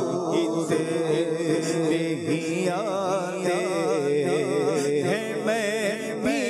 کتنے آتے میں بھی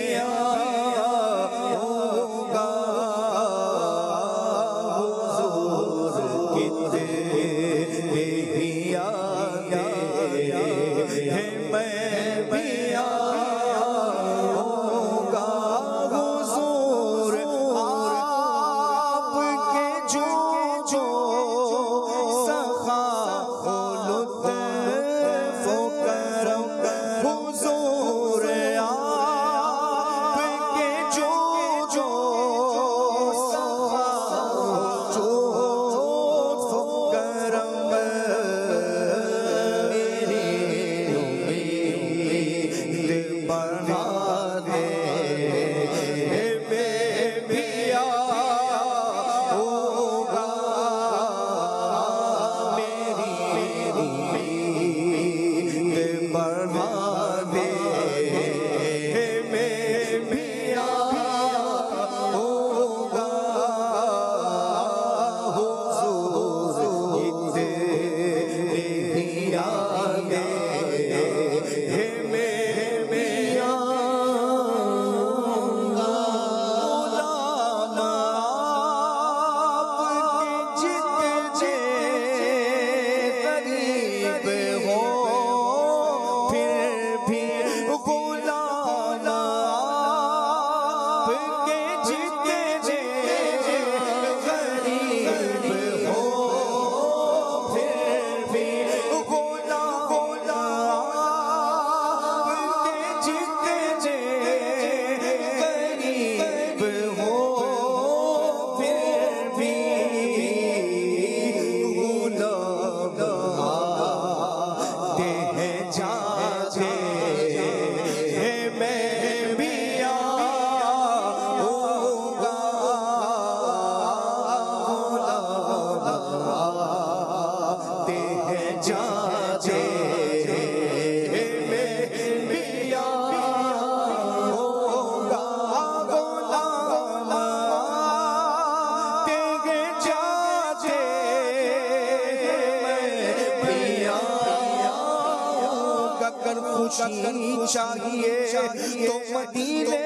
خوشی چاہیے تو مدینے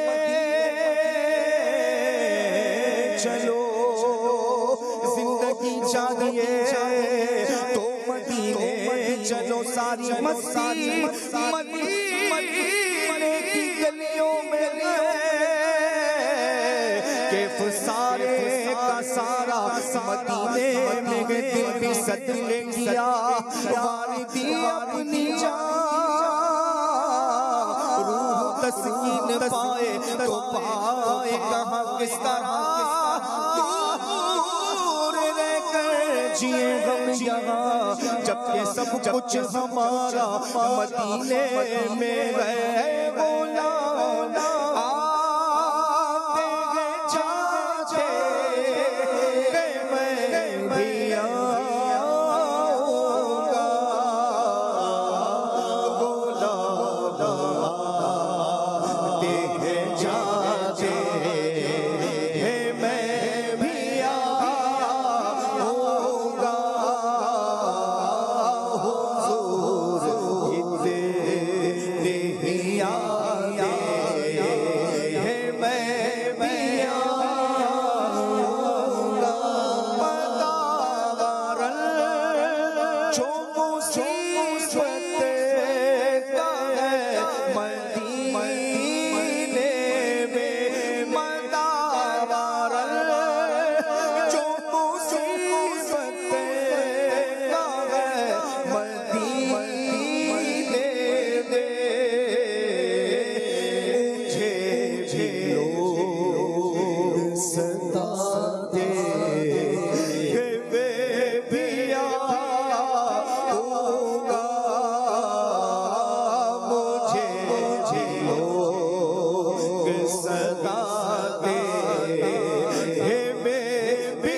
چلو، زندگی چاہیے تو مدینے چلو، ساری مستی مدینے کی گلیوں میں کیف سارے کا سارا مدینے میں دل بھی صدقے کیا واردی اپنی جان، روح تسکین پائے تو پائے کہاں کس طرح دور رہ کر جیے ہم یہاں جبکہ سب کچھ ہمارا مدینے میں ہے مولانا آتے ہیں جاتے ہیں میں بھی آؤں گا مولانا آتے ہیں جاتے ہیں میں بھی آؤں گا حضور اتنے ہی آتے ہیں میں بھی آؤں گا مدارن جو مصیبت کا ہے مدینے میں مدارن جو مصیبت کا ہے مدینے میں مجھے بھی لوگ ستاتے ہیں میں بھی آؤں گا مجھے بھی لوگ ستاتے ہیں میں بھی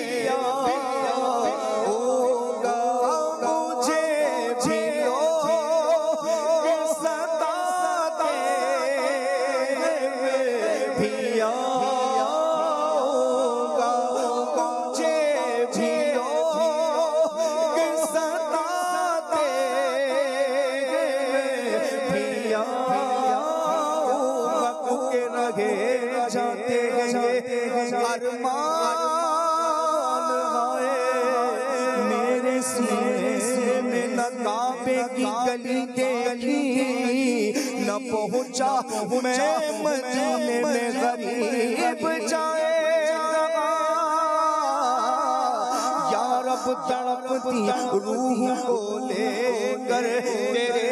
آؤں گا مجھے بھی لوگ ستاتے ہیں میں بھی آؤں گا مجھے بھی لوگ ستاتے ہیں بھی آؤں گا کیونکہ رہے جاتے ہیں ارمان ہائے میرے سینے میں نہ کعبے کی گلی دیکھی نہ پہنچا میں مدینے میں غریب جائے یا رب تڑپتی روح کو لے کر تیرے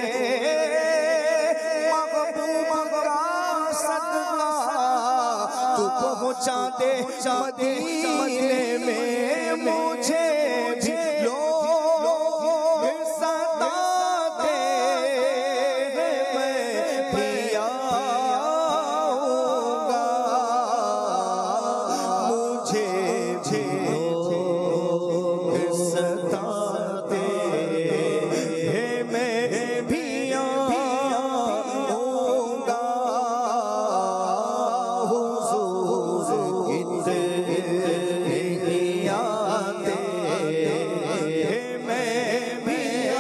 محبوب کا صدقہ تو پہنچا دے مدینے میں مجھے بھی لوگ ستاتے ہیں میں بھی آؤں گا مجھے بھی لوگ ستاتے ہیں میں بھی آؤں گا حضور اتنے ہی آتے ہیں میں بھی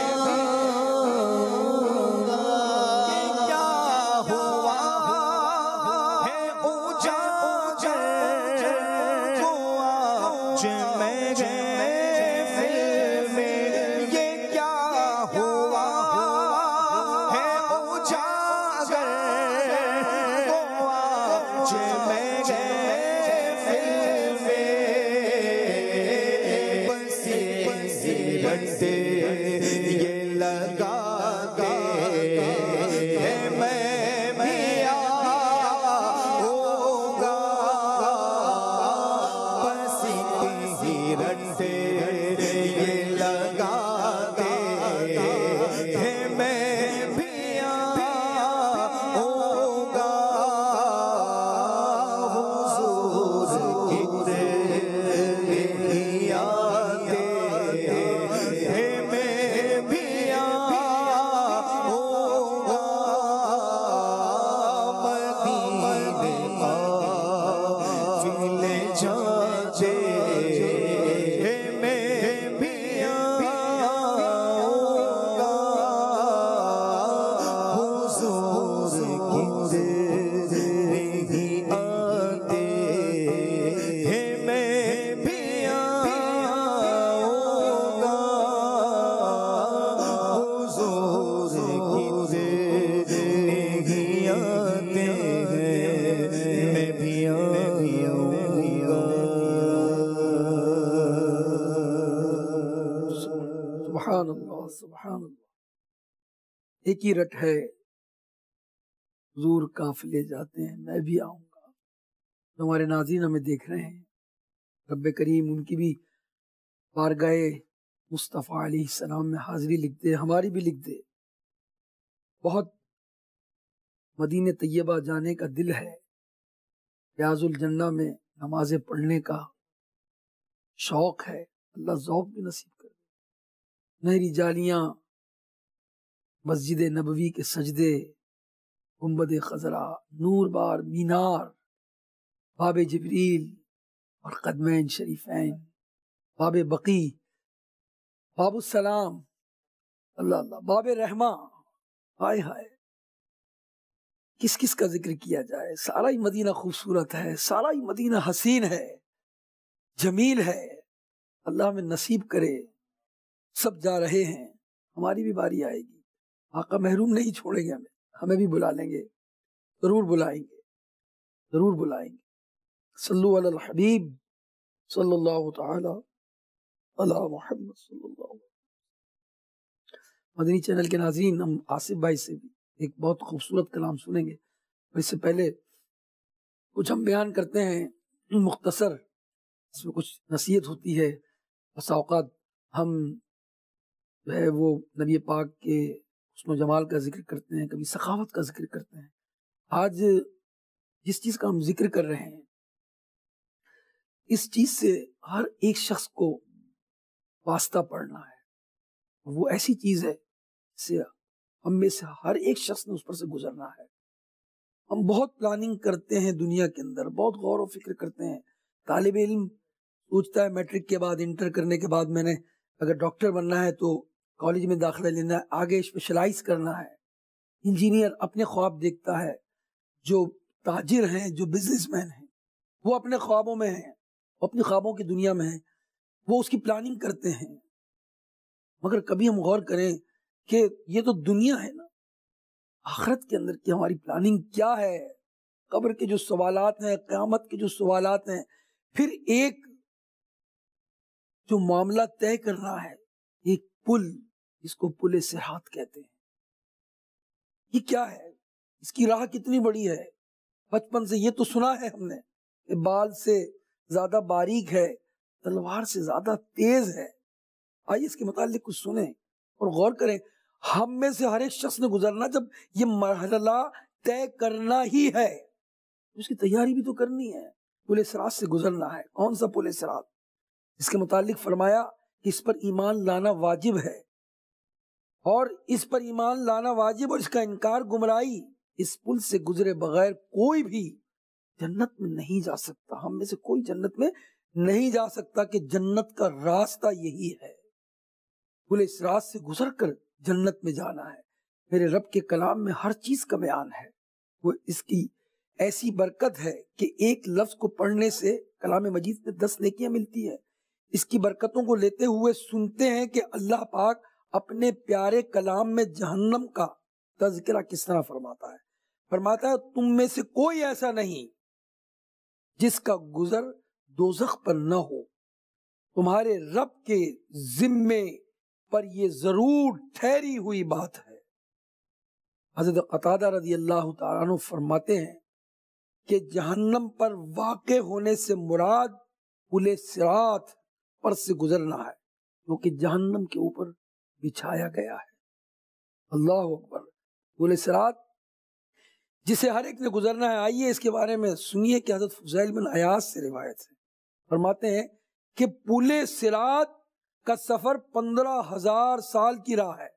آؤں گا کیا ہوا ہے اجاگر ہوا آج میرے دل میں یہ کیا ہوا ہے اجاگر ہوا آج میرے دل میں بسی رٹے یہ لگاتے ہیں میں بھی آؤں گا بسی رٹے یہ لگاتے ہیں میں بھی آؤں گا حضور اتنے ہی آتے ہیں میں بھی آؤں گا مدینے قافلے جاتے ہیں میں بھی آؤں گا حضور اتنے ہی آتے ہیں میں بھی آؤں گا حضور اتنے ہی آتے ہیں میں بھی آؤں گا سبحان اللہ سبحان اللہ. ایک ہی رٹ ہے حضور قافلے جاتے ہیں میں بھی آؤں گا. جو ہمارے ناظرین ہمیں دیکھ رہے ہیں، رب کریم ان کی بھی بارگاہ مصطفیٰ علیہ السلام میں حاضری لکھ دے، ہماری بھی لکھ دے. بہت مدینہ طیبہ جانے کا دل ہے، ریاض الجنہ میں نمازیں پڑھنے کا شوق ہے. اللہ ذوق بھی نصیب کرے. نہری جالیاں، مسجد نبوی کے سجدے، گنبد خضرا، نور بار مینار، باب جبریل اور قدمین شریفین، باب بقی، باب السلام، اللہ اللہ، باب رحمہ. ہائے ہائے، کس کس کا ذکر کیا جائے. سارا ہی مدینہ خوبصورت ہے، سارا ہی مدینہ حسین ہے، جمیل ہے. اللہ ہمیں نصیب کرے. سب جا رہے ہیں، ہماری بھی باری آئے گی. آقا محروم نہیں چھوڑیں گے ہمیں بھی بلا لیں گے، ضرور بلائیں گے، ضرور بلائیں گے. صلو علی الحبیب صلی اللہ تعالی علی محمد صلی اللہ علیہ وسلم. مدنی چینل کے ناظرین، ہم آصف بھائی سے بھی ایک بہت خوبصورت کلام سنیں گے. اس سے پہلے کچھ ہم بیان کرتے ہیں مختصر، اس میں کچھ نصیحت ہوتی ہے. بس اوقات ہم جو ہے وہ نبی پاک کے حسن و جمال کا ذکر کرتے ہیں، کبھی سخاوت کا ذکر کرتے ہیں. آج جس چیز کا ہم ذکر کر رہے ہیں، اس چیز سے ہر ایک شخص کو واسطہ پڑنا ہے. وہ ایسی چیز ہے جس سے ہم میں سے ہر ایک شخص نے اس پر سے گزرنا ہے. ہم بہت پلاننگ کرتے ہیں دنیا کے اندر، بہت غور و فکر کرتے ہیں. طالب علم سوچتا ہے میٹرک کے بعد، انٹر کرنے کے بعد میں نے اگر ڈاکٹر بننا ہے تو کالج میں داخلہ لینا ہے، آگے اسپیشلائز کرنا ہے. انجینئر اپنے خواب دیکھتا ہے. جو تاجر ہیں، جو بزنس مین ہیں، وہ اپنے خوابوں میں ہیں، اپنی خوابوں کی دنیا میں ہیں، وہ اس کی پلاننگ کرتے ہیں. مگر کبھی ہم غور کریں کہ یہ تو دنیا ہے نا، آخرت کے اندر کی ہماری پلاننگ کیا ہے؟ قبر کے جو سوالات ہیں، قیامت کے جو سوالات ہیں، پھر ایک جو معاملہ طے کرنا ہے، ایک پل جس کو پل صراط کہتے ہیں. یہ کیا ہے؟ اس کی راہ کتنی بڑی ہے؟ بچپن سے یہ تو سنا ہے ہم نے کہ بال سے زیادہ باریک ہے، تلوار سے زیادہ تیز ہے. آئیے اس کے متعلق کچھ سنیں اور غور کریں. ہم میں سے ہر ایک شخص نے گزرنا، جب یہ مرحلہ طے کرنا ہی ہے، اس کی تیاری بھی تو کرنی ہے. پل صراط سے گزرنا ہے. کون سا پل صراط؟ اس کے متعلق فرمایا کہ اس پر ایمان لانا واجب ہے، اور اس پر ایمان لانا واجب اور اس کا انکار گمراہی. اس پل سے گزرے بغیر کوئی بھی جنت میں نہیں جا سکتا. ہم میں سے کوئی جنت میں نہیں جا سکتا کہ جنت کا راستہ یہی ہے. پل صراط سے گزر کر جنت میں جانا ہے. میرے رب کے کلام میں ہر چیز کا بیان ہے. وہ اس کی ایسی برکت ہے کہ ایک لفظ کو پڑھنے سے کلام مجید میں 10 نیکیاں ملتی ہے. اس کی برکتوں کو لیتے ہوئے سنتے ہیں کہ اللہ پاک اپنے پیارے کلام میں جہنم کا تذکرہ کس طرح فرماتا ہے. فرماتا ہے تم میں سے کوئی ایسا نہیں جس کا گزر دوزخ پر نہ ہو. تمہارے رب کے ذمے پر یہ ضرور ٹھہری ہوئی بات ہے. حضرت قتادہ رضی اللہ تعالیٰ عنہ فرماتے ہیں کہ جہنم پر واقع ہونے سے مراد پل صراط پر سے گزرنا ہے، جو کہ جہنم کے اوپر بچھایا گیا ہے. اللہ اکبر. پل صراط جسے ہر ایک نے گزرنا ہے. آئیے اس کے بارے میں سنیے کہ حضرت فضیل بن عیاض سے روایت ہے. فرماتے ہیں کہ پل صراط کا سفر 15,000 سال کی راہ ہے.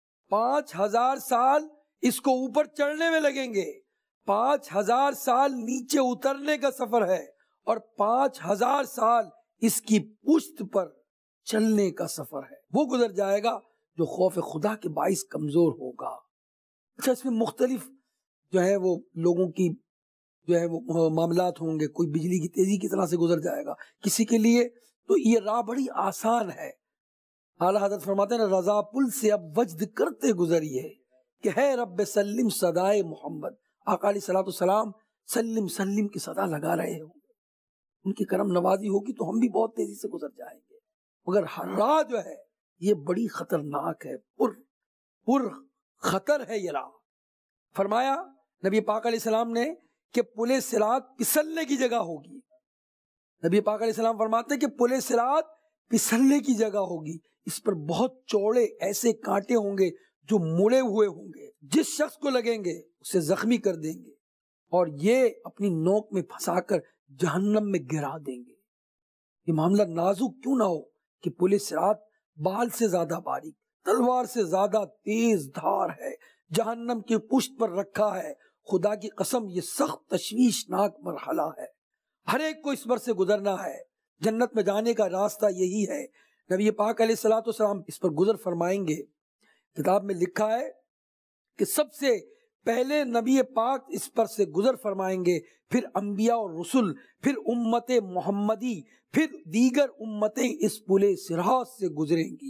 5,000 سال اس کو اوپر چڑھنے میں لگیں گے، 5,000 سال نیچے اترنے کا سفر ہے، اور 5,000 سال اس کی پشت پر چلنے کا سفر ہے. وہ گزر جائے گا جو خوف خدا کے باعث کمزور ہوگا. اچھا، اس میں مختلف جو ہے وہ لوگوں کی جو ہے وہ معاملات ہوں گے. کوئی بجلی کی تیزی کی طرح سے گزر جائے گا. کسی کے لیے تو یہ راہ بڑی آسان ہے. اعلیٰ حضرت فرماتے ہیں رضا پل سے اب وجد کرتے گزریے کہ ہے رب سلم صدائے محمد. آقا علیہ الصلوۃ والسلام سلم سلم کی صدا لگا رہے ہوں. ان کی کرم نوازی ہوگی تو ہم بھی بہت تیزی سے گزر جائیں گے. مگر ہر راہ جو ہے یہ بڑی خطرناک ہے، پر خطر ہے یہ راہ. فرمایا نبی پاک علیہ السلام نے کہ پل صراط پھسلنے کی جگہ ہوگی. نبی پاک علیہ السلام فرماتے ہیں کہ پل صراط پھسلنے کی جگہ ہوگی، اس پر بہت چوڑے ایسے کانٹے ہوں گے جو مڑے ہوئے ہوں گے، جس شخص کو لگیں گے اسے زخمی کر دیں گے اور یہ اپنی نوک میں پھنسا کر جہنم میں گرا دیں گے. یہ معاملہ نازک کیوں نہ ہو کہ پل صراط بال سے زیادہ باریک، تلوار سے زیادہ تیز دھار ہے، جہنم کی پشت پر رکھا ہے. خدا کی قسم یہ سخت تشویشناک مرحلہ ہے، ہر ایک کو اس پر سے گزرنا ہے. جنت میں جانے کا راستہ یہی ہے. نبی پاک علیہ الصلوۃ والسلام اس پر گزر فرمائیں گے. کتاب میں لکھا ہے کہ سب سے پہلے نبی پاک اس پر سے گزر فرمائیں گے، پھر انبیاء اور رسل، پھر امت محمدی، پھر دیگر امتیں اس پل صراط سے گزریں گی.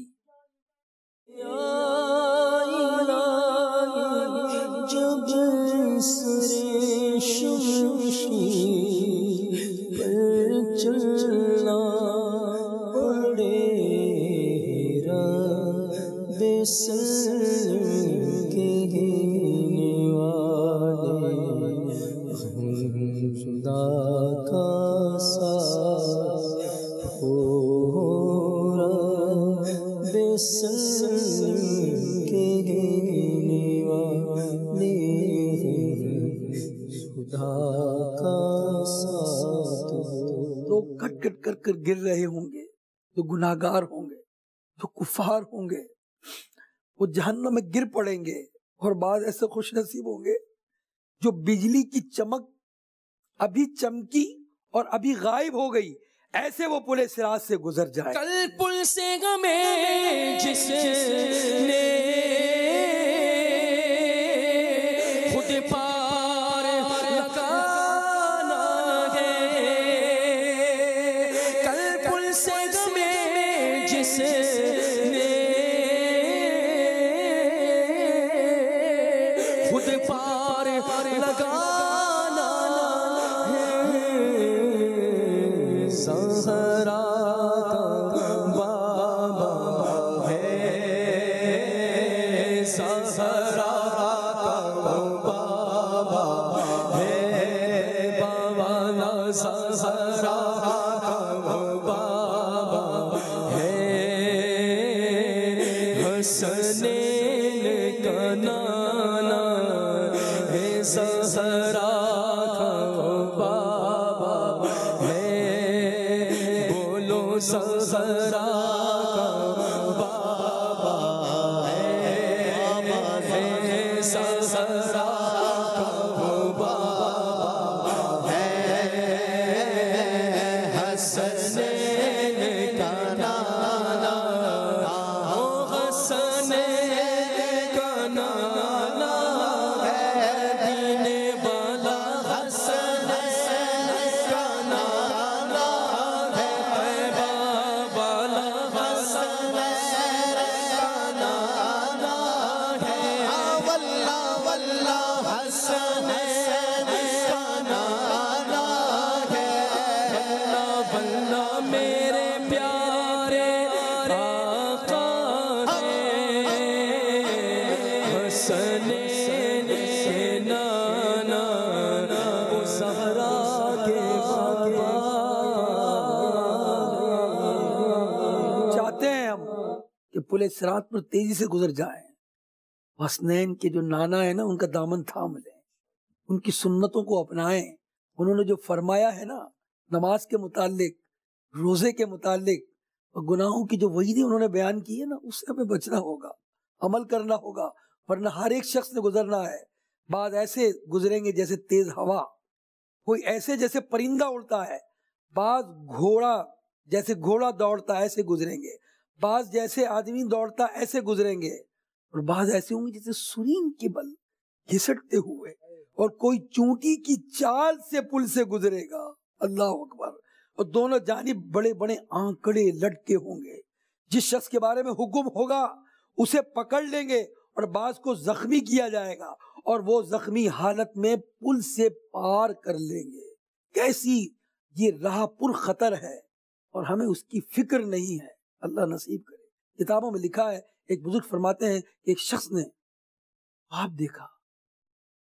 لوگ کٹ کٹ کر کر گر رہے ہوں گے، جو گناہگار ہوں گے، جو کفار ہوں گے، وہ جہنم میں گر پڑیں گے. اور بعض ایسے خوش نصیب ہوں گے جو بجلی کی چمک ابھی چمکی اور ابھی غائب ہو گئی، ایسے وہ پل صراط سے گزر جائے. کل پل سے ہمیں جس نے خود پار لگانا ہے، کل پل سے ہمیں جس نے خود پار لگانا ہے، زہرا کا بابا ہے، زہرا کا بابا ہے، باوالا زہرا کا بابا ہے، حسنین کا نانا ہے، زہرا کا بابا ہے، بولو زہرا کا بابا ہے، زہرا کا بابا ہے، حسنین کا نانا، او حسنین کا نانا ہے، دینے والا حسنین کا نانا ہے، طیبہ والا حسنین کا نانا ہے، واللہ واللہ حسنین کا نانا ہے، واللہ واللہ میرے پیارے آقا ہے، حسنین کے نانا وہ زہرا کے بابا. چاہتے ہیں ہم کہ پل صراط پر تیزی سے گزر جائیں. حسنین کے جو نانا ہے نا، ان کا دامن تھام لیں، ان کی سنتوں کو اپنائیں. انہوں نے جو فرمایا ہے نا نماز کے متعلق، روزے کے متعلق اور گناہوں کی جو وعیدیں انہوں نے بیان کی ہے نا، اس سے ہمیں بچنا ہوگا، عمل کرنا ہوگا، ورنہ ہر ایک شخص نے گزرنا ہے. بعض ایسے گزریں گے جیسے تیز ہوا، کوئی ایسے جیسے پرندہ اڑتا ہے، بعض گھوڑا جیسے گھوڑا دوڑتا ہے ایسے گزریں گے، بعض جیسے آدمی دوڑتا ایسے گزریں گے، اور بعض ایسے ہوں گے جیسے سرین کے بل گھسٹتے ہوئے، اور کوئی چونٹی کی چال سے پل سے گزرے گا. اللہ اکبر. اور دونوں جانب بڑے بڑے آنکڑے لٹکے ہوں گے. جس شخص کے بارے میں حکم ہوگا اسے پکڑ لیں گے اور بعض کو زخمی کیا جائے گا، اور وہ زخمی حالت میں پل سے پار کر لیں گے. کیسی یہ راہ پر خطر ہے اور ہمیں اس کی فکر نہیں ہے. اللہ نصیب کرے. کتابوں میں لکھا ہے، ایک بزرگ فرماتے ہیں کہ ایک شخص نے خواب دیکھا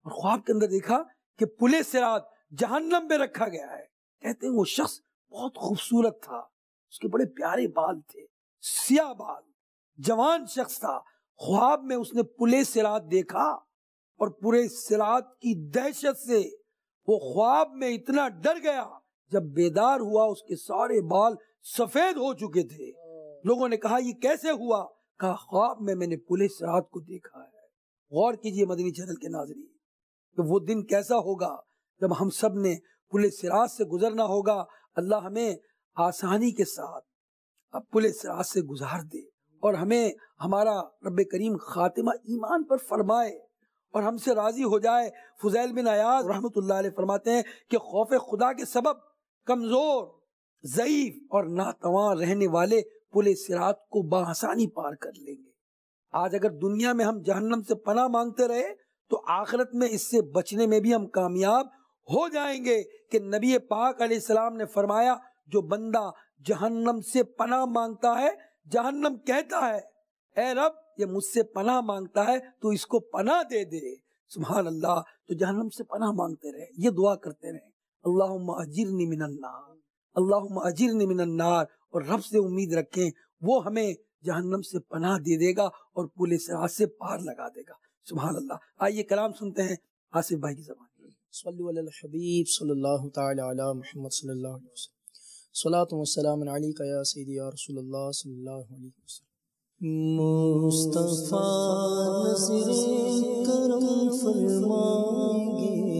اور خواب کے اندر دیکھا کہ پلے صراط جہنم میں رکھا گیا ہے. کہتے ہیں وہ شخص بہت خوبصورت تھا, اس کے بڑے پیارے بال تھے, سیاہ بال, جوان شخص تھا. خواب میں اس نے پلے صراط دیکھا اور پورے صراط کی دہشت سے وہ خواب میں اتنا ڈر گیا. جب بیدار ہوا اس کے سارے بال سفید ہو چکے تھے. لوگوں نے کہا یہ کیسے ہوا؟ کہا خواب میں نے پلے صراط کو دیکھا ہے. غور کیجئے مدنی چینل کے ناظرین کہ وہ دن کیسا ہوگا جب ہم سب نے پلے صراط سے گزرنا ہوگا. اللہ ہمیں آسانی کے ساتھ اب پلے صراط سے گزار دے اور ہمیں ہمارا رب کریم خاتمہ ایمان پر فرمائے اور ہم سے راضی ہو جائے. فضیل بن عیاض رحمت اللہ علیہ فرماتے ہیں کہ خوف خدا کے سبب کمزور, ضعیف اور ناتواں رہنے والے پلے صراط کو بآسانی پار کر لیں گے. آج اگر دنیا میں ہم جہنم سے پناہ مانگتے رہے تو آخرت میں اس سے بچنے میں بھی ہم کامیاب ہو جائیں گے. کہ نبی پاک علیہ السلام نے فرمایا جو بندہ جہنم سے پناہ مانگتا ہے, جہنم کہتا ہے اے رب یہ مجھ سے پناہ مانگتا ہے تو اس کو پناہ دے دے. سبحان اللہ. تو جہنم سے پناہ مانگتے رہے, یہ دعا کرتے رہے اللہم اجرنی من النار, اللہم اجرنی من النار, اور رب سے امید رکھیں وہ ہمیں جہنم سے پناہ دے دے گا اور پلے صراط سے پار لگا دے گا. سبحان اللہ. آئیے کلام سنتے ہیں آصف بھائی کی زبان. صلو علی الحبیب صلی اللہ تعالی علی محمد صلی اللہ علیہ وسلم. صلاۃ و سلام علیک یا سیدی یا رسول اللہ صلی اللہ علیہ وسلم. مصطفیٰ نظر کرم فرمائیں گے,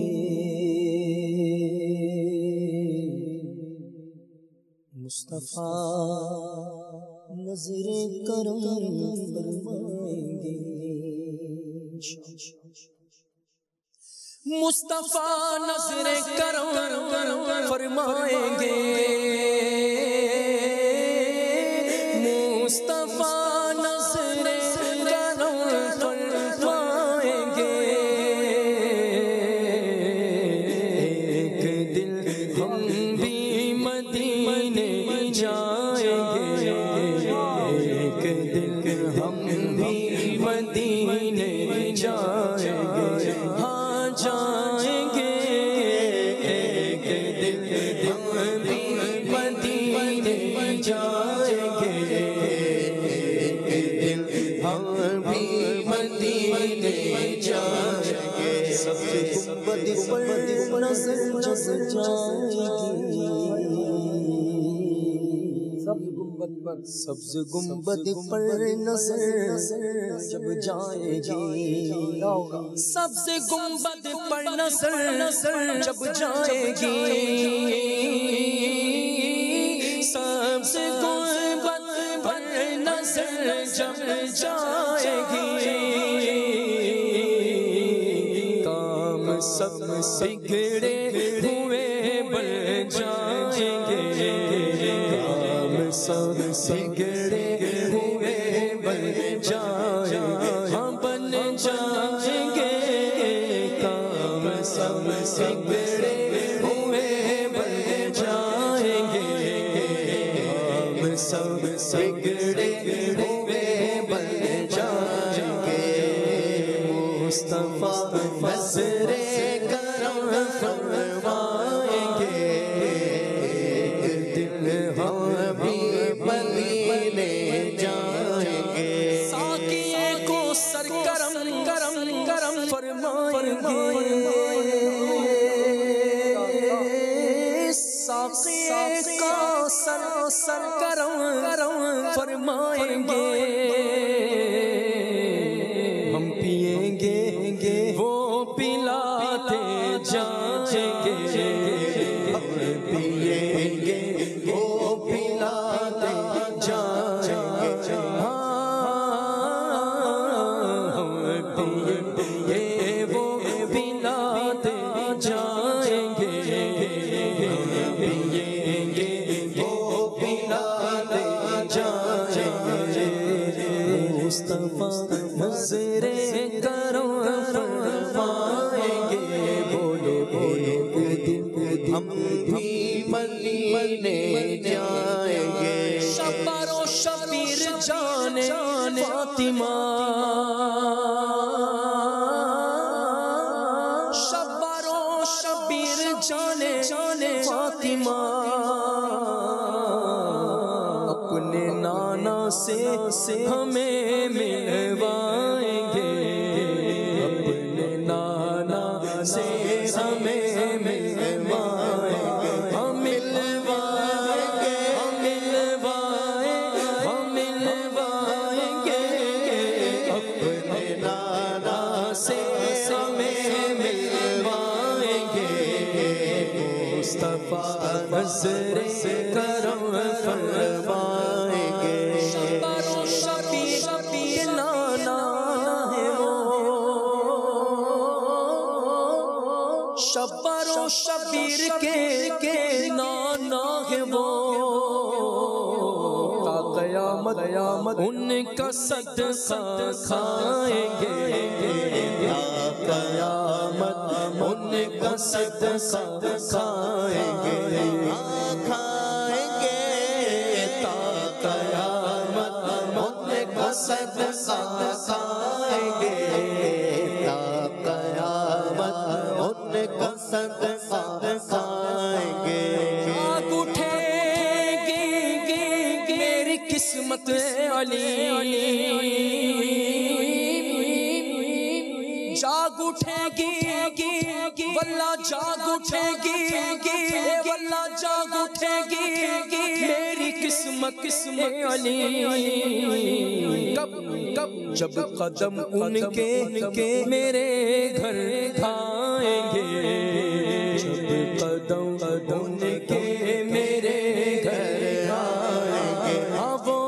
مصطفیٰ نظر کرم فرمائیں گے, مصطفیٰ نظر کرم فرمائیں گے, مصطفیٰ نظر کرم فرمائیں گے. ایک دل ہم بھی مدینے جائیں گے, ایک دل ہم بھی مدینے جائیں گے, ہاں جائیں گے. ایک دل ہم بھی مدینے جائیں گے, ہم بھی مدینے جائیں گے. سب گنبد پر نظر جب جائے گی, سبز گنبد پر نظر جب جائے گی, سبز گنبد پر نظر جب جائے گی, سبز گنبد پر نظر جب جائے گی. کام سب بگڑے ہوئے بن جائیں گے, کام سب بگڑے ہوئے بن جائیں گے, ہم بن جائیں گے. کام سب بگڑے ہوئے بن جائیں گے, کام سب بگڑے ہوئے بن جائیں گے. مصطفیٰ نظر کرم فرمائیں گے, ایک دل ہم بھی مدینے جائیں گے. ساقیے کو سرگرم کرم کرم فرمائیں گے, ساقیے کو سرگرم کرم فرمائیں گے. ہم پیئیں گے وہ پلاتے جائیں گے, ہم پیئیں گے وہ پلاتے جائیں گے, ہم پیئیں گے وہ پلاتے جائیں گے, ہم پیئیں گے وہ پلاتے جائیں گے. مصطفیٰ نظر کرم فرمائیں گے, بولو بولو ہم بھی مدینے جائیں گے. شبر و شبیر جان فاطمہ اہتمام اپنے نانا سے ہمیں ملوائیں گے، اپنے نانا سے ہمیں ملوائیں گے، ہم ملوائیں گے، ہم ملوائیں گے اپنے نانا سے ہمیں ملوائیں گے، مصطفیٰ نظر کرم فرمائیں گے، شبر و شبیر نانا ہے وہ، شبر و شبیر کے نانا ہے وہ، تا قیامت ان کا صدقہ کھائیں گے، تا قیامت ان کا صدقہ کھائیں گے، کھائیں گے، تا قیامت ان کا صدقہ کھائیں گے، تا قیامت ان کا صدقہ کھائیں گے، جاگ اٹھے گی میری قسمت علی، جاگ اٹھے گی واللہ جاگ اٹھے گی، واللہ جاگ اٹھے گی میری قسمت علی، کب جب قدم ان کے میرے گھر آئیں گے، جب قدم ان کے میرے گھر آئیں گے، وہ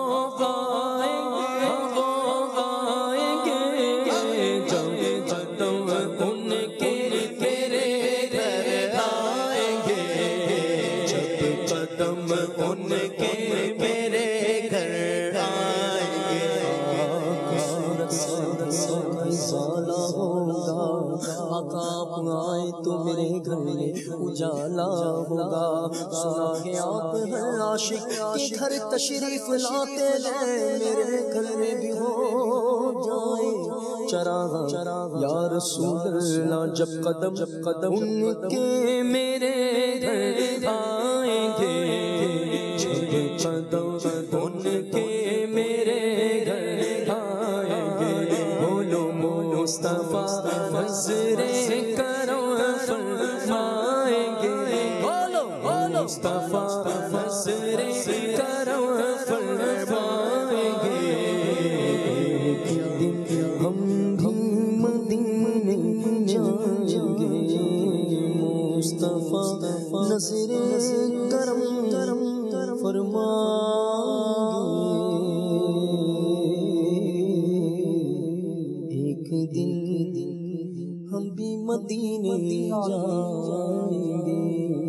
آئیں گے، جب قدم ان کے میرے گھر آئیں گے، جب قدم ان کے میرے گھر آئیں گے، اجالا ہوگا، آقا آپ آئے تو میرے گھر میں اجالا ہوگا، سنا ہے آپ ہیں عاشق کے گھر تشریف لاتے ہیں، میرے گھر میں بھی ہو جائے چراغ یا رسول اللہ، جب قدم ان کے میرے گھر آئیں گے، جب قدم ان کے میرے گھر آئیں گے، بولو مصطفیٰ نظر کرم فرمائیں گے، بولو مصطفیٰ نظر کرم فرمائیں گے، ہم بھی مدینے جائیں گے، مصطفیٰ نظر کرم فرمائیں گے، ایک دن ہم بھی مدینے جائیں گے،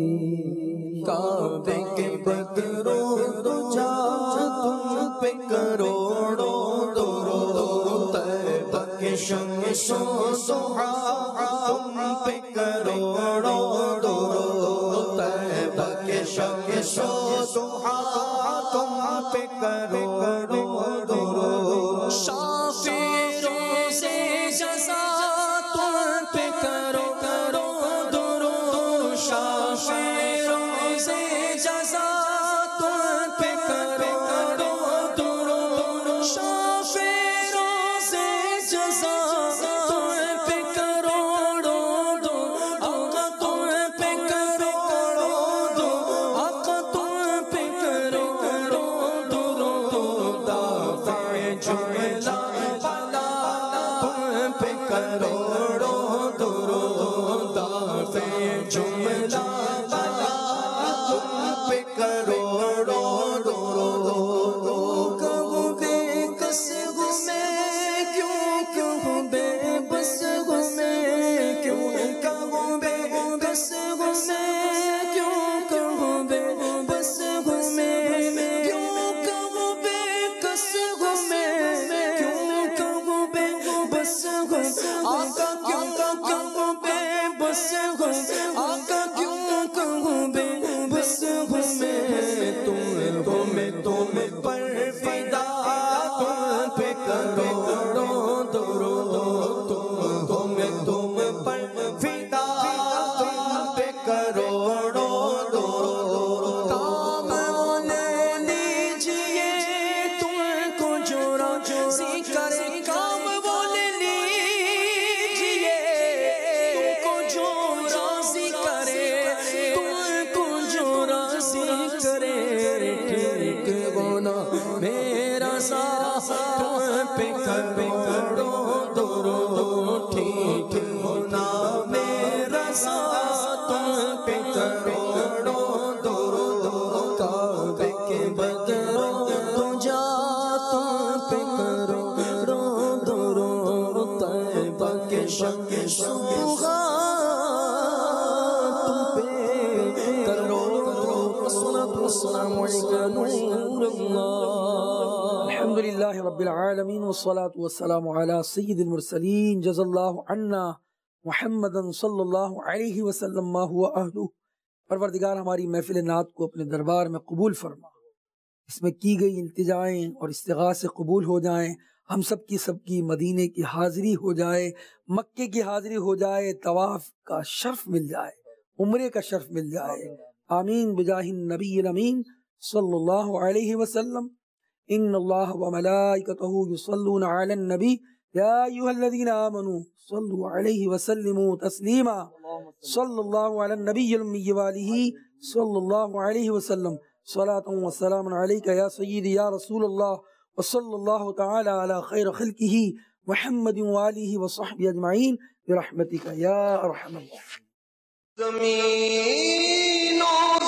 کعبے کے بدروں تجا تم پہ کروڑوں درود، طیبہ کے شمسوں سہا تم پہ کروڑوں درود، طیبہ کے شمسوں سہا تم پہ کروڑوں درود، شافع روزے جزا تم پہ کروڑوں درود، شافع روزے جزا تم پہ کروڑوں درود، شافع روزے جزا تم پہ کروڑوں درود، آقا تم پہ کروڑوں درود، آقا تم پہ کروڑوں درود، دافع جملہ بلا تم پہ کروڑوں درود، دافع جملہ بلا تم پہ کروڑوں درود، کہوں بے کس ہوں میں کیوں کہوں بے بس ہوں میں کیوں کہوں بے کس ہوں میں کیوں کہوں بے بس ہوں میں کیوں کہوں بے کس ہوں میں کیوں کہوں بے بس ہوں، آقا کیوں کہوں بے بس ہوں، آقا کیوں کہوں بے بس ہوں میں، تم پر فدا تم پہ کروڑوں درود، تم پر فدا تم پہ کروڑوں درود، جو راضی کرے تم کو جو راضی کرے ٹھیک ہونا میرا ساتھ تم پہ کرو درود ٹھیک ہونا میرا ساتھ تم پہ کرو درود کعبے کے بدروں تو جا تم پہ کرو درود طیبہ کے شک صبح تم پہ کرو الصلاۃ والسلام علیک نور اللہ الحمدللہ رب العالمین والصلاة والسلام علی سید المرسلین جزا اللہ عنا محمدا صلی اللہ علیہ وسلم ما ہوا اہلہ۔ پروردگار ہماری محفل نعت کو اپنے دربار میں قبول فرما، اس میں کی گئی التجائیں اور استغاثے قبول ہو جائیں، ہم سب کی مدینے کی حاضری ہو جائے، مکے کی حاضری ہو جائے، طواف کا شرف مل جائے، عمرے کا شرف مل جائے، آمین بجاہ النبی الامین صلی اللہ علیہ وسلم۔ ان اللہ وملائکتہ یصلون علی النبی یا ایھا الذین آمنوا صلوا علیہ وسلموا تسلیما صلی اللہ علی النبی الامی وآلہ صلی اللہ علیہ وسلم صلاۃ وسلام علیک یا سیدی یا رسول اللہ وصلی اللہ تعالی علی خیر خلقہ محمد وآلہ وصحبہ اجمعین برحمتک یا ارحم الراحمین۔ زمینوں